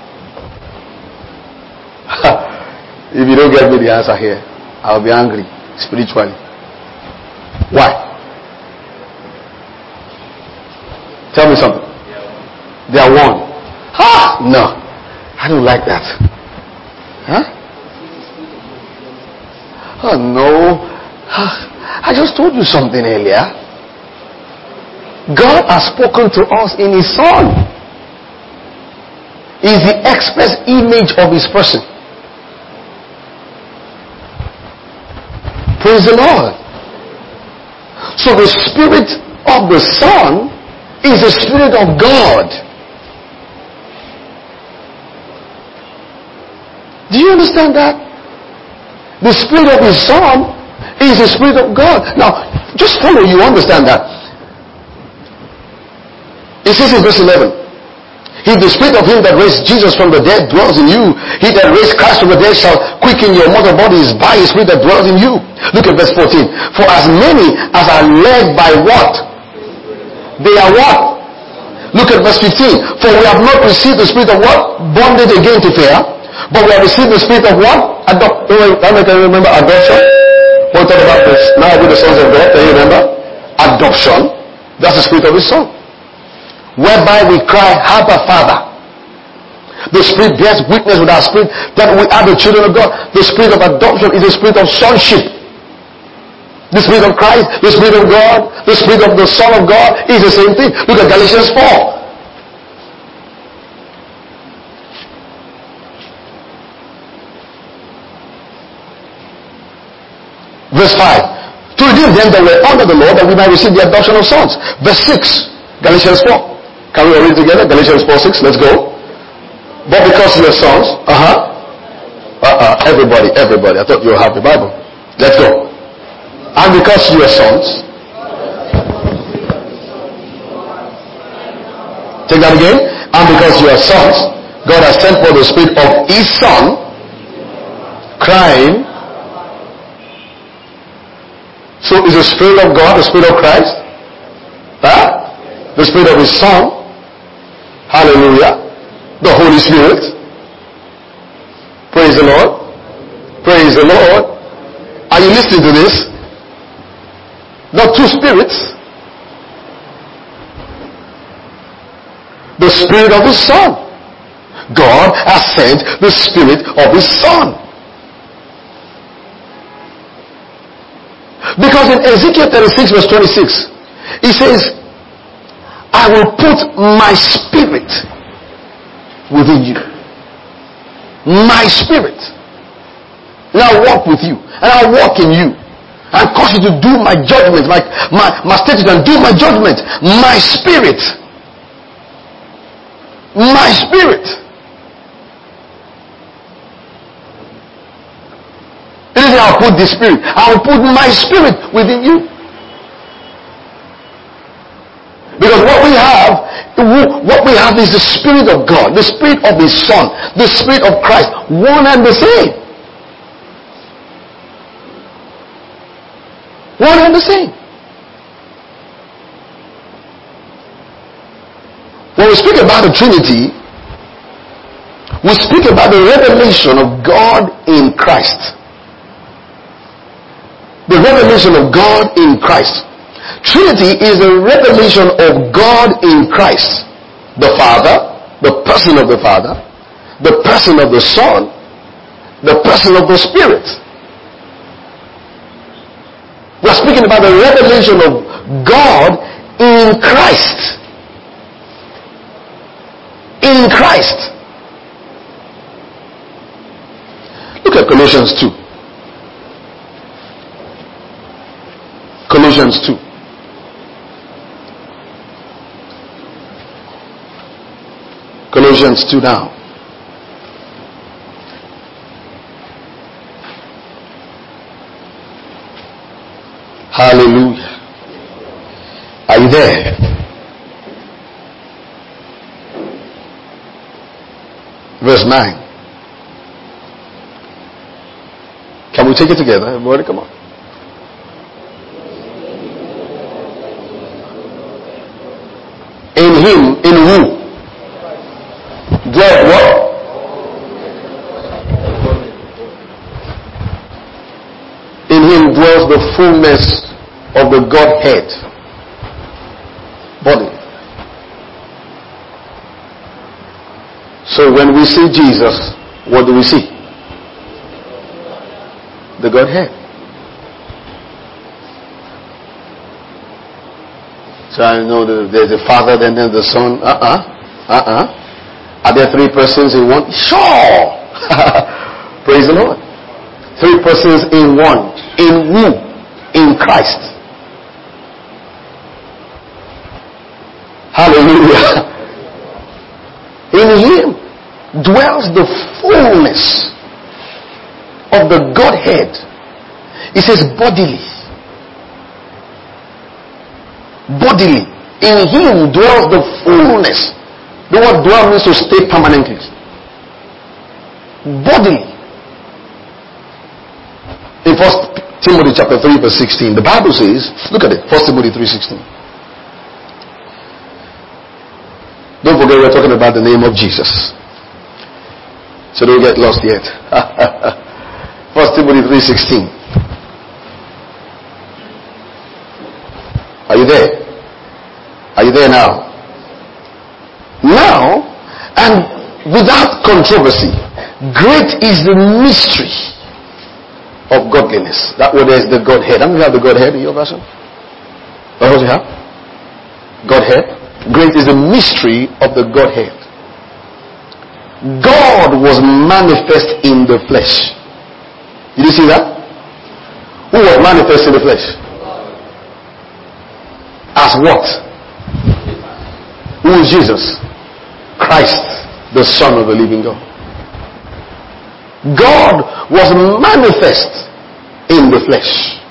If you don't get me the answer here, I'll be angry spiritually. Why? Tell me something. They are one. Ah, no. I don't like that. Huh? Oh no. I just told you something earlier. God has spoken to us in His Son. He is the express image of His person. Praise the Lord. So the Spirit of the Son is the Spirit of God. Do you understand that? The Spirit of His Son is the Spirit of God. Now, just follow, you understand that. It says in verse eleven, if the Spirit of Him that raised Jesus from the dead dwells in you, He that raised Christ from the dead shall quicken your mortal bodies by His Spirit that dwells in you. Look at verse fourteen. For as many as are led by what? They are what? Look at verse fifteen. For we have not received the spirit of what? Bondage again to fear, but we have received the spirit of what? Adopt. Can you remember adoption? We'll talk about this. Now we're the sons of God. Can you remember? Adoption. That's the Spirit of His Son. Whereby we cry, Abba, Father. The Spirit bears witness with our spirit that we are the children of God. The Spirit of adoption is the Spirit of sonship. The Spirit of Christ, the Spirit of God, the Spirit of the Son of God is the same thing. Look at Galatians four. Verse five. To redeem them that were under the law, that we might receive the adoption of sons. Verse six. Galatians four. Can we all read together? Galatians four six. Let's go. But because you are sons. Uh-huh. Uh-uh. Everybody, everybody. I thought you have the Bible. Let's go. And because you are sons. Take that again. And because you are sons, God has sent forth the Spirit of His Son, crying. So is the Spirit of God the Spirit of Christ? Huh? The Spirit of His Son. Hallelujah. The Holy Spirit. Praise the Lord. Praise the Lord. Are you listening to this? Not two spirits. The Spirit of His Son. God has sent the Spirit of His Son. Because in Ezekiel thirty-six verse twenty-six, He says, I will put my Spirit within you. My Spirit. And I'll walk with you. And I'll walk in you. And cause you to do my judgment. My, my, my statutes and do my judgment. My Spirit. My Spirit. It isn't I'll put the Spirit. I'll put my Spirit within you. Because what we have, what we have is the Spirit of God, the Spirit of His Son, the Spirit of Christ, one and the same. One and the same. When we speak about the Trinity, we speak about the revelation of God in Christ. The revelation of God in Christ. Trinity is the revelation of God in Christ. The Father, the person of the Father, the person of the Son, the person of the Spirit. We are speaking about the revelation of God in Christ. In Christ. Look at Colossians two. Colossians two. Colossians two now. Hallelujah. Are you there? Verse nine. Can we take it together? Everybody, come on. In Him, in who? Dwell what? In Him dwells the fullness of the Godhead body. So when we see Jesus, what do we see? The Godhead. So I know that there's a Father, then there's the Son. Uh-uh. Uh-uh. Are there three persons in one? Sure. Praise the Lord. Three persons in one. In who? In Christ. Hallelujah. In Him dwells the fullness of the Godhead. It says bodily. Bodily. In Him dwells the fullness. The word dwell means to stay permanently. Bodily. In First Timothy chapter three verse sixteen, the Bible says, look at it, First Timothy three sixteen. Don't forget we're talking about the name of Jesus. So don't get lost yet. First Timothy three sixteen. Are you there? Are you there now? Now, and without controversy, great is the mystery of godliness. That word is the Godhead. How many have the Godhead in your version? What do you have? Godhead. Great is the mystery of the Godhead. God was manifest in the flesh. Did you see that? Who was manifest in the flesh? As what? Who is Jesus? Christ, the Son of the living God. God was manifest in the flesh,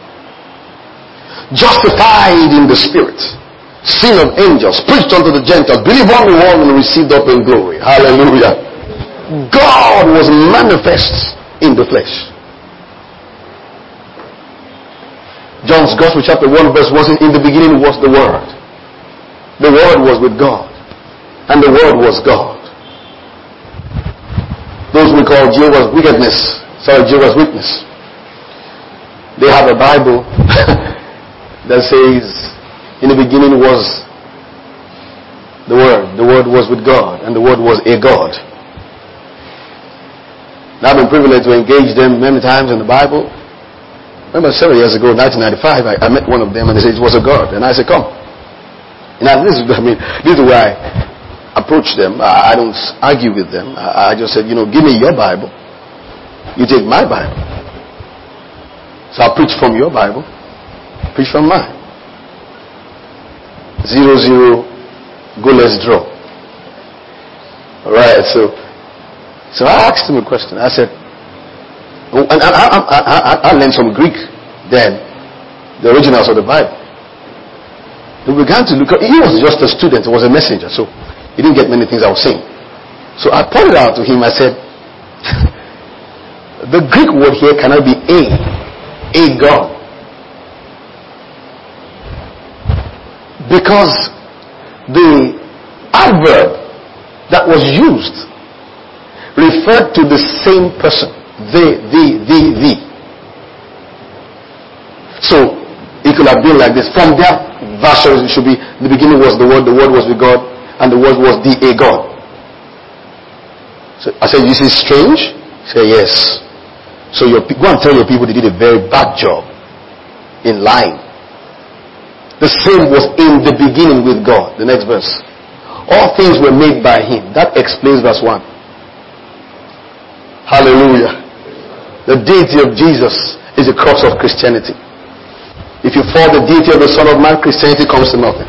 justified in the Spirit, seen of angels, preached unto the Gentiles, believed on the world, and received up in glory. Hallelujah. God was manifest in the flesh. John's Gospel chapter one verse one says, in the beginning was the Word. The Word was with God, and the Word was God. Those who we call Jehovah's wickedness. Sorry, Jehovah's Witness. They have a Bible that says, in the beginning was the Word. The Word was with God, and the Word was a God. And I've been privileged to engage them many times in the Bible. I remember several years ago, nineteen ninety-five, I, I met one of them and they said it was a God. And I said, come. And I, this is, I mean, this is why I approach them. I, I don't argue with them. I, I just said, you know, give me your Bible. You take my Bible. So I'll preach from your Bible. Preach from mine. Zero, zero, go, let's draw. Alright, so, so I asked him a question. I said, and I, I, I, I learned some Greek then, the originals of the Bible. We began to look at, he was just a student, he was a messenger, so he didn't get many things I was saying. So I pointed out to him, I said, the Greek word here cannot be a, a God. Because the adverb that was used referred to the same person. They, the, the, the. So, it could have been like this. From that version, it should be, the beginning was the Word, the Word was with God, and the Word was the a God. So I said, this is strange? He said, yes. So your, go and tell your people they did a very bad job in lying. The same was in the beginning with God. The next verse. All things were made by Him. That explains verse one. Hallelujah. The deity of Jesus is the crux of Christianity. If you follow the deity of the Son of Man, Christianity comes to nothing.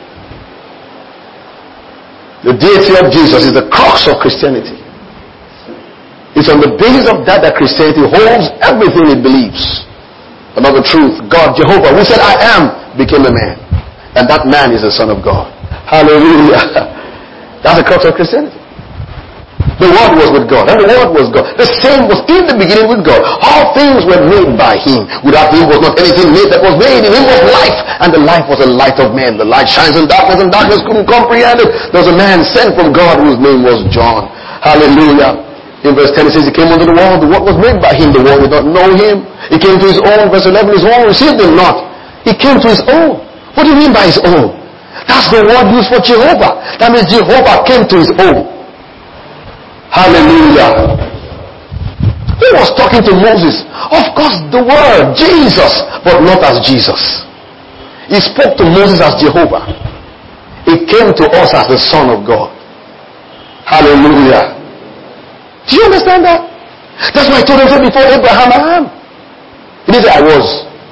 The deity of Jesus is the crux of Christianity. It's on the basis of that that Christianity holds everything it believes. Another truth, God, Jehovah, who said I am, became a man. And that man is the Son of God. Hallelujah. That's the crux of Christianity. The Word was with God, and the Word was God. The same was in the beginning with God. All things were made by Him. Without Him was not anything made that was made. In Him was life, and the life was the light of men. The light shines in darkness, and darkness couldn't comprehend it. There was a man sent from God whose name was John. Hallelujah. In verse ten it says, He came into the world. The world was made by Him. The world did not know Him. He came to His own. Verse eleven, His own received Him not. He came to His own. What do you mean by His own? That's the word used for Jehovah. That means Jehovah came to His own. Hallelujah. Who was talking to Moses? Of course, the Word, Jesus, but not as Jesus. He spoke to Moses as Jehovah. He came to us as the Son of God. Hallelujah. Do you understand that? That's why I told him, say, before Abraham, I am. He didn't say, I was.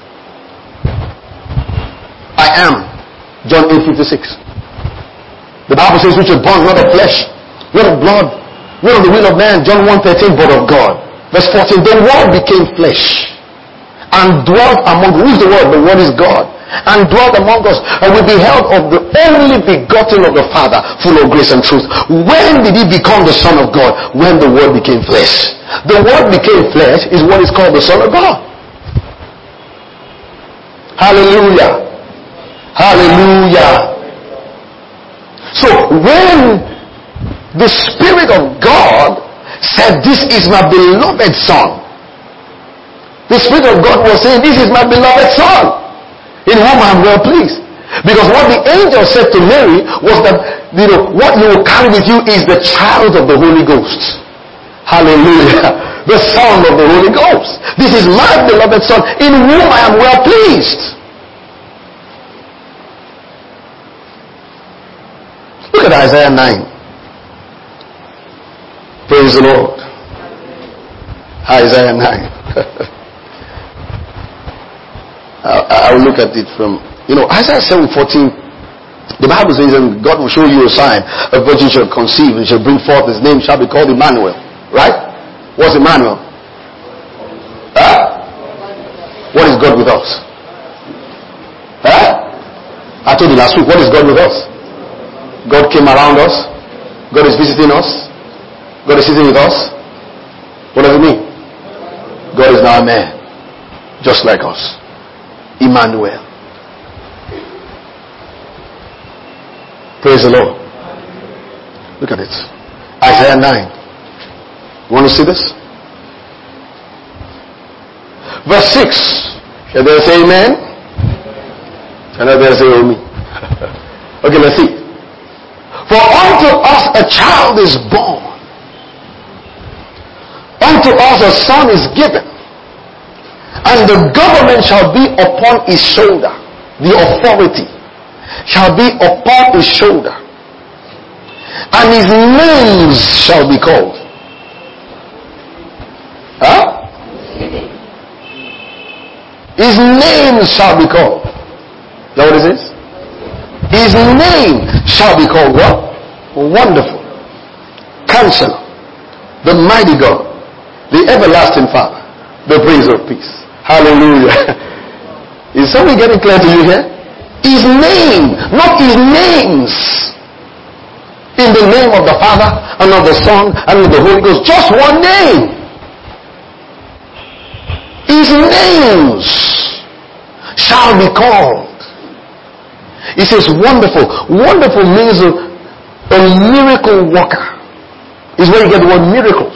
I am. John eight fifty-six. The Bible says, which was born not of flesh, not of blood, not of the will of man. John one thirteen, but of God. Verse fourteen, the Word became flesh and dwelt among, who is the Word? The Word is God. And dwelt among us, and we beheld of the only begotten of the Father, full of grace and truth. When did He become the Son of God? When the Word became flesh. The Word became flesh is what is called the Son of God. Hallelujah. Hallelujah. So when the Spirit of God said, this is my beloved Son, the Spirit of God was saying, this is my beloved Son, in whom I am well pleased. Because what the angel said to Mary was that, you know, what you will carry with you is the child of the Holy Ghost. Hallelujah. The Son of the Holy Ghost. This is my beloved Son, in whom I am well pleased. Look at Isaiah nine. Praise the Lord. Isaiah nine. I'll look at it from, you know, Isaiah seven fourteen. The Bible says, and God will show you a sign. A virgin shall conceive and shall bring forth, his name shall be called Emmanuel. Right? What's Emmanuel? Huh? What is God with us? Huh? I told you last week, what is God with us? God came around us. God is visiting us. God is sitting with us. What does it mean? God is now a man, just like us. Emmanuel. Praise the Lord. Look at it. Isaiah nine. Want to see this? Verse six. Shall they say amen? Shall they say oh me? Okay, let's see. For unto us a child is born. Unto us a son is given. And the government shall be upon his shoulder. The authority shall be upon his shoulder. And his names shall be called. Huh? His name shall be called. Is that what it is? His name shall be called what? Wonderful. Counselor. The mighty God. The everlasting Father. The Prince of Peace. Hallelujah. Is something getting clear to you here? His name, not his names. In the name of the Father and of the Son and of the Holy Ghost. Just one name. His names shall be called. He says wonderful. Wonderful means a, a miracle worker. Is where you get the word miracles.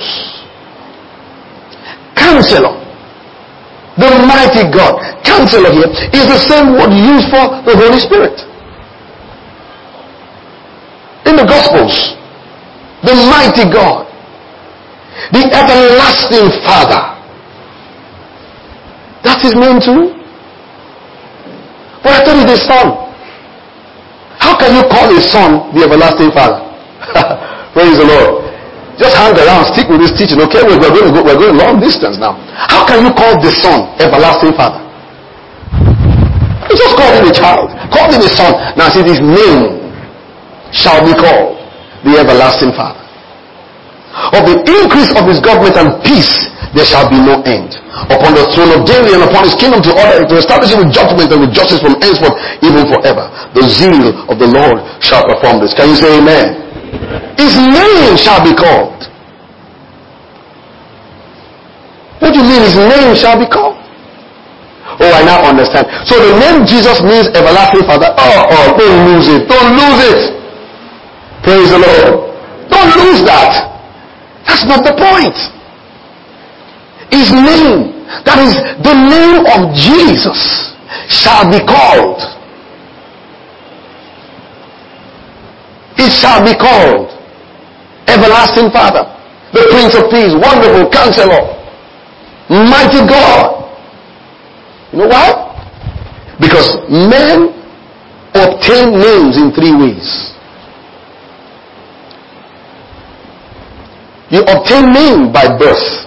Counselor. The mighty God. Counselor here is the same word used for the Holy Spirit. In the Gospels. The mighty God. The everlasting Father. That's his name too. But I thought it's his son. How can you call his son the everlasting Father? Praise the Lord. Just hang around, stick with this teaching. Okay, we're going to go, we're going long distance now. How can you call the son everlasting Father? You just call him a child. Call him a son. Now see, his name shall be called the everlasting Father. Of the increase of his government and peace there shall be no end. Upon the throne of David and upon his kingdom to order it, to establish it with judgment and with justice from henceforth even forever. The zeal of the Lord shall perform this. Can you say amen? His name shall be called. What do you mean his name shall be called? Oh, I now understand. So the name Jesus means everlasting Father. Oh, oh, don't lose it. Don't lose it. Praise the Lord. Don't lose that. That's not the point. His name, that is the name of Jesus, shall be called. It shall be called everlasting Father, the Prince of Peace, wonderful Counselor, mighty God. You know why? Because men obtain names in three ways. You obtain name by birth.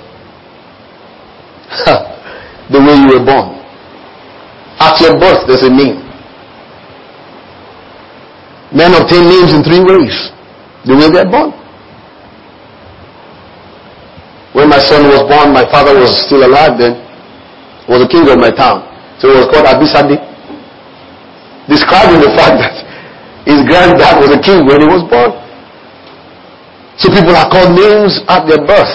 The way you were born. At your birth, there's a name. Men obtain names in three ways. The way they're born. When my son was born, my father was still alive then. He was the king of my town. So he was called Abisade. Describing the fact that his granddad was a king when he was born. So people are called names at their birth.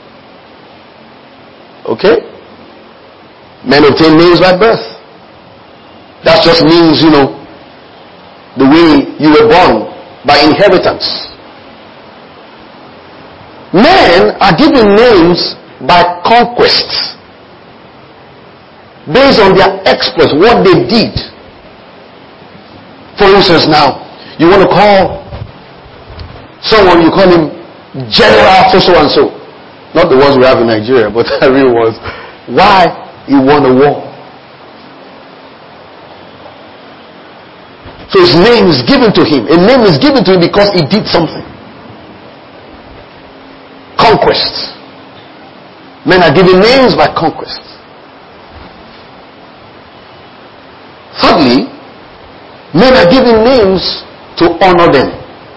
Okay? Men obtain names by birth. That just means, you know, the way you were born, by inheritance. Men are given names by conquest. Based on their exploits, what they did. For instance now, you want to call someone, you call him General so so and so. Not the ones we have in Nigeria, but the real ones. Why? He won a war. So his name is given to him. A name is given to him because he did something. Conquest. Men are given names by conquest. Thirdly, men are given names to honor them.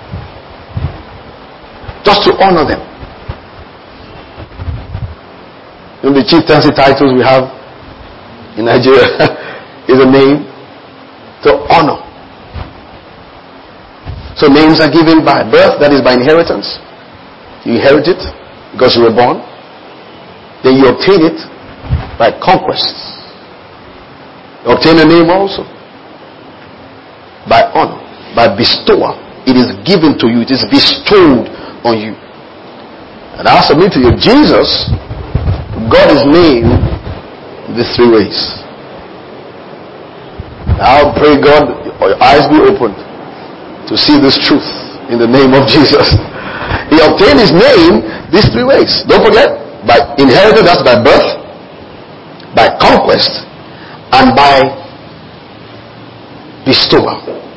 Just to honor them. You know, the chieftaincy titles we have in Nigeria is a name to honor. So names are given by birth, that is by inheritance. You inherit it because you were born. Then you obtain it by conquest. You obtain a name also by honor, by bestowal. It is given to you. It is bestowed on you. And I submit to you, Jesus, God is named these three ways. I'll pray God, your eyes be opened to see this truth in the name of Jesus. He obtained his name these three ways. Don't forget, by inheritance, that's by birth, by conquest, and by bestowal.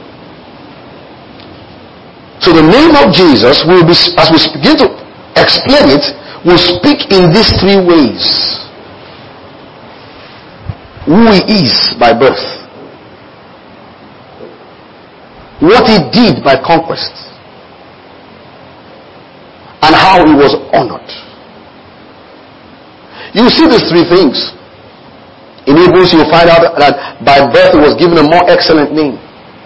So the name of Jesus will be, as we begin to explain it, will speak in these three ways. Who he is by birth, what he did by conquest, and how he was honored. You see these three things. In Hebrews you'll find out that by birth he was given a more excellent name.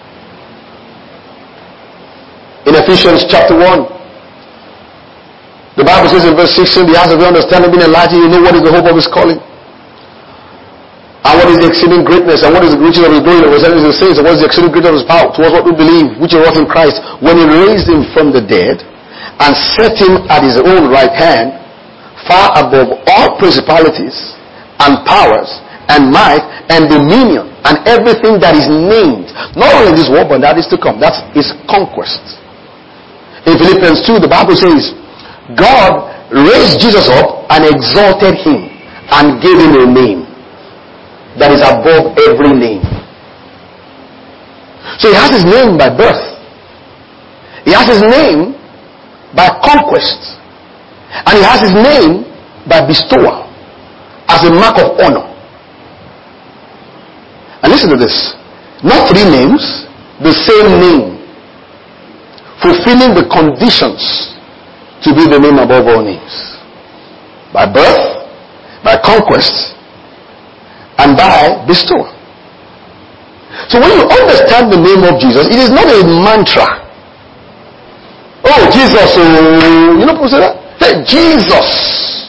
In Ephesians chapter one, the Bible says in verse sixteen, the eyes of your understanding being enlightened, you know what is the hope of his calling, and what is the exceeding greatness, and what is the riches of his glory that was in the saints, and what is the exceeding greatness of his power towards what we believe, which is wrought in Christ, when he raised him from the dead, and set him at his own right hand, far above all principalities, and powers, and might, and dominion, and everything that is named, not only in this world, but that is to come. That's his conquest. In Philippians two, the Bible says, God raised Jesus up and exalted him and gave him a name that is above every name. So he has his name by birth. He has his name by conquest. And he has his name by bestowal as a mark of honor. And listen to this. Not three names, the same name. Fulfilling the conditions to be the name above all names. By birth, by conquest, and by bestowal. So when you understand the name of Jesus, it is not a mantra. Oh, Jesus, oh, you know people say that? Hey, Jesus.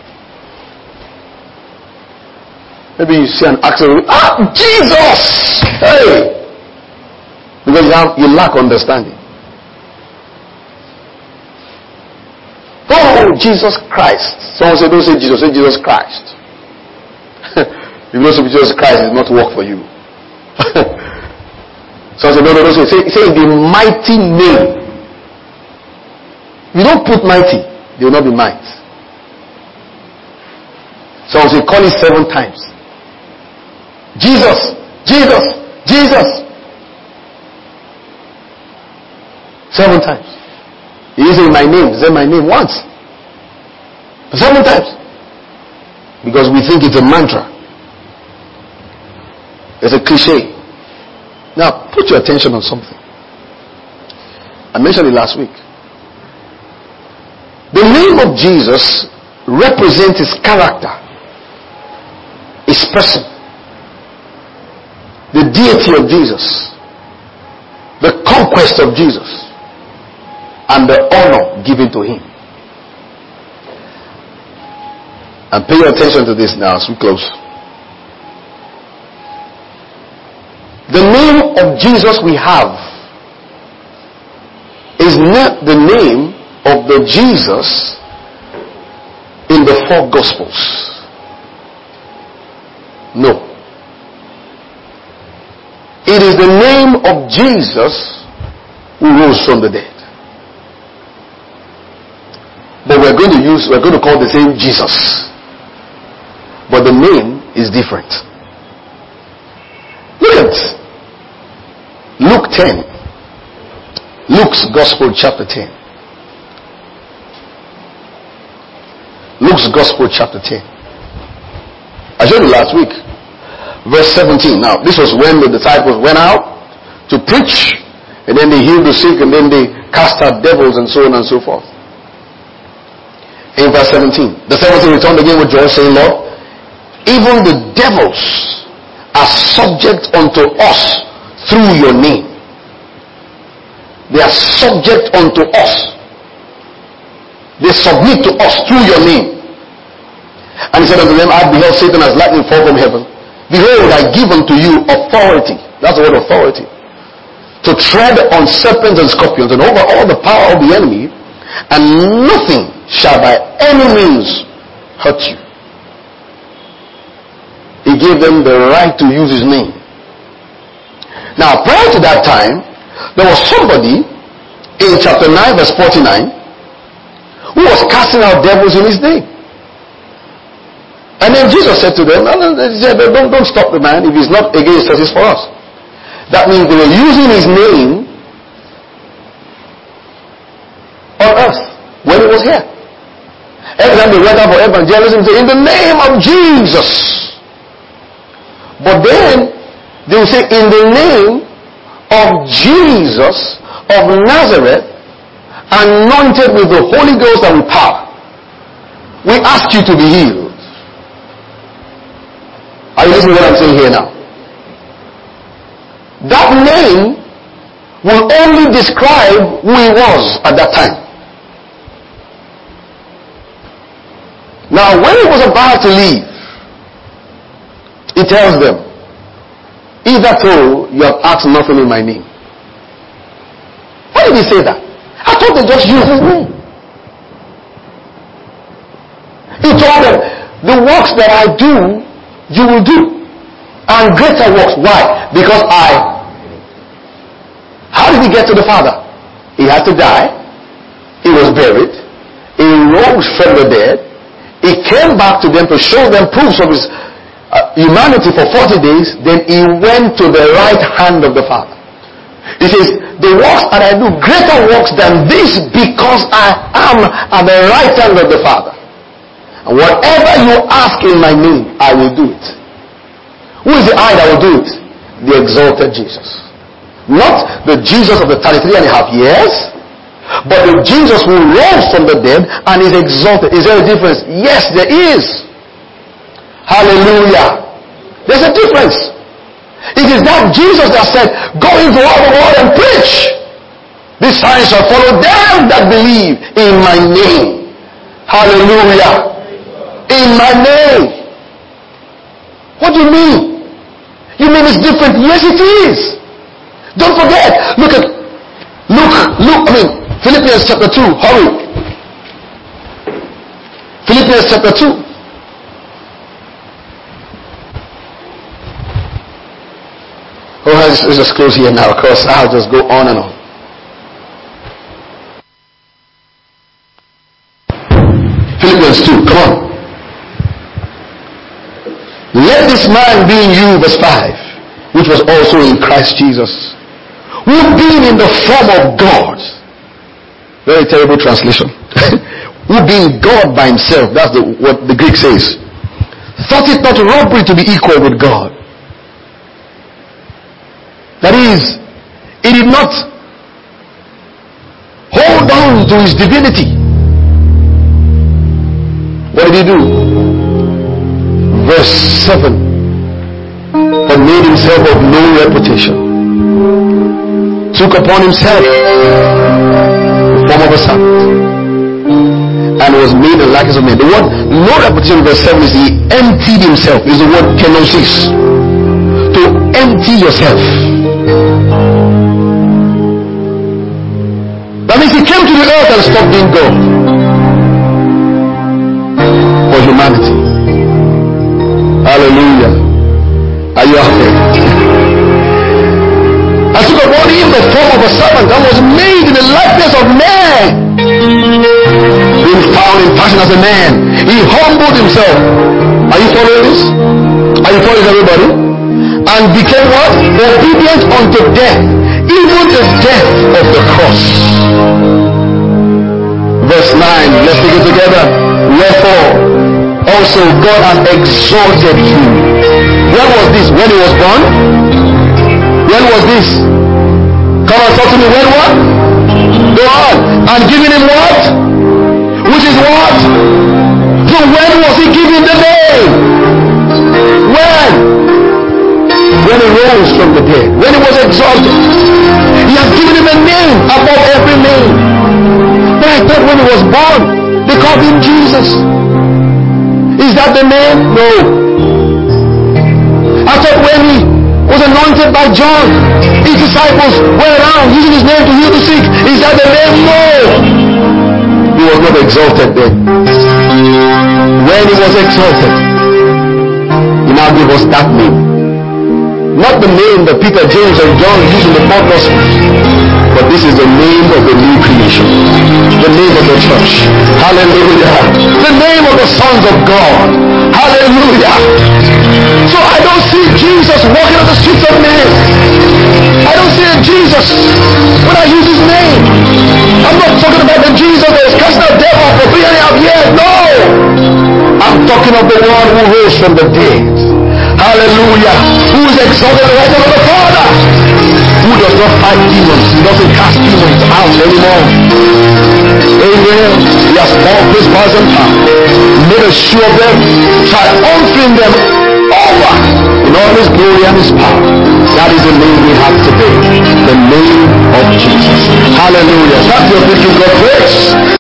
Maybe you see an accident. Ah, Jesus! Hey! Because you, have, you lack understanding. Oh, Jesus Christ. Someone say, don't say Jesus, say Jesus Christ. If you don't say Jesus Christ, it will not work for you. Someone say, no, no, no, say, say the mighty name. If you don't put mighty, there will not be might. Someone say, call it seven times. Jesus, Jesus, Jesus. Seven times. He said my name, say my name once. Seven times. Because we think it's a mantra. It's a cliche. Now, put your attention on something. I mentioned it last week. The name of Jesus represents his character, his person, the deity of Jesus, the conquest of Jesus, and the honor given to him. And pay attention to this now as we close. The name of Jesus we have is not the name of the Jesus in the four Gospels. No. It is the name of Jesus who rose from the dead. But we're going to use, we're going to call the same Jesus. But the name is different. Look at Luke ten. Luke's Gospel chapter ten. Luke's Gospel chapter ten. I showed you last week. Verse seventeen. Now, this was when the disciples went out to preach. And then they healed the sick. And then they cast out devils and so on and so forth. In verse seventeen. The seventeen returned again with joy, saying, Lord, even the devils are subject unto us through your name. They are subject unto us. They submit to us through your name. And he said unto them, I beheld Satan as lightning fall from heaven. Behold, I give unto you authority. That's the word authority. To tread on serpents and scorpions and over all the power of the enemy, and nothing shall by any means hurt you. He gave them the right to use his name. Now, prior to that time, there was somebody in chapter nine, verse forty-nine, who was casting out devils in his name. And then Jesus said to them, he said, don't, don't stop the man. If he's not against us, it's for us. That means they were using his name on earth when he was here. Every time they went out for evangelism, they say, in the name of Jesus. But then they will say, in the name of Jesus of Nazareth, anointed with the Holy Ghost and with power, we ask you to be healed. Are you listening to what I'm saying here now? That name will only describe who he was at that time. Now, when he was about to leave, he tells them, hitherto you have asked nothing in my name. Why did he say that? I thought they just used his name. He told them, the works that I do, you will do. And greater works. Why? Because I. How did he get to the Father? He had to die. He was buried. He rose from the dead. He came back to them to show them proofs of his uh, humanity for forty days. Then he went to the right hand of the Father. He says, the works that I do, greater works than this, because I am at the right hand of the Father. And whatever you ask in my name, I will do it. Who is the I that will do it? The exalted Jesus. Not the Jesus of the thirty-three and a half years, but the Jesus who rose from the dead and is exalted. Is there a difference? Yes, there is. Hallelujah. There's a difference. It is that Jesus that said, go into all the world and preach. These signs shall follow them that believe in my name. Hallelujah. In my name. What do you mean? You mean it's different? Yes, it is. Don't forget. Look at, look, look, I mean, Philippians chapter two. Hurry. Philippians chapter two. Oh, let's, let's just close here now, because I'll just go on and on. Philippians two, come on. Let this man be in you, verse five, which was also in Christ Jesus, who being in the form of God, very terrible translation, who being God by himself, that's the, what the Greek says, thought it not robbery to be equal with God. That is, he did not hold on to his divinity. What did he do? Verse seven. But made himself of no reputation. Took upon himself the form of a servant. And was made in the likeness of men. The word no reputation, verse seven, is he emptied himself. Is the word kenosis. To empty yourself. That means he came to the earth and stopped being God. For humanity. Hallelujah. Are you out there? I took upon him the form of a servant and was made in the likeness of man. Being found in passion as a man, he humbled himself. Are you following this? Are you following everybody? And became what? Obedient unto death, even the death of the cross. Verse nine, let's take it together. Wherefore also God has exalted him. When was this? When he was born? When was this? Come on, talk to me. When what? Go on. And giving him what? Which is what? So when was he given the name? When? When he rose from the dead. When he was exalted. He has given him a name above every name. But I thought when he was born, they called him Jesus. Is that the name? No. I thought when he was anointed by John, his disciples went around using his name to heal the sick. Is that the name? No. The was not exalted then. When he was exalted, he now gave us that name. Not the name that Peter, James, and John used in the four Gospels, but this is the name of the new creation, the name of the church. Hallelujah. The name of the sons of God. Hallelujah. So I don't see Jesus walking on the streets of men. I don't see a Jesus when I use his name. I'm not talking about the Jesus that is casting out devil for three and a half years. No. I'm talking of the one who rose from the dead. Hallelujah. Who is exalted at the right hand of the Father. Who does not fight demons. He doesn't cast demons out anymore. Amen. He has all principalities and power. Made a show of them, triumphing them over in all his glory and his power. That is the name we have today. The name of Jesus. Hallelujah. That's your victory, God praise.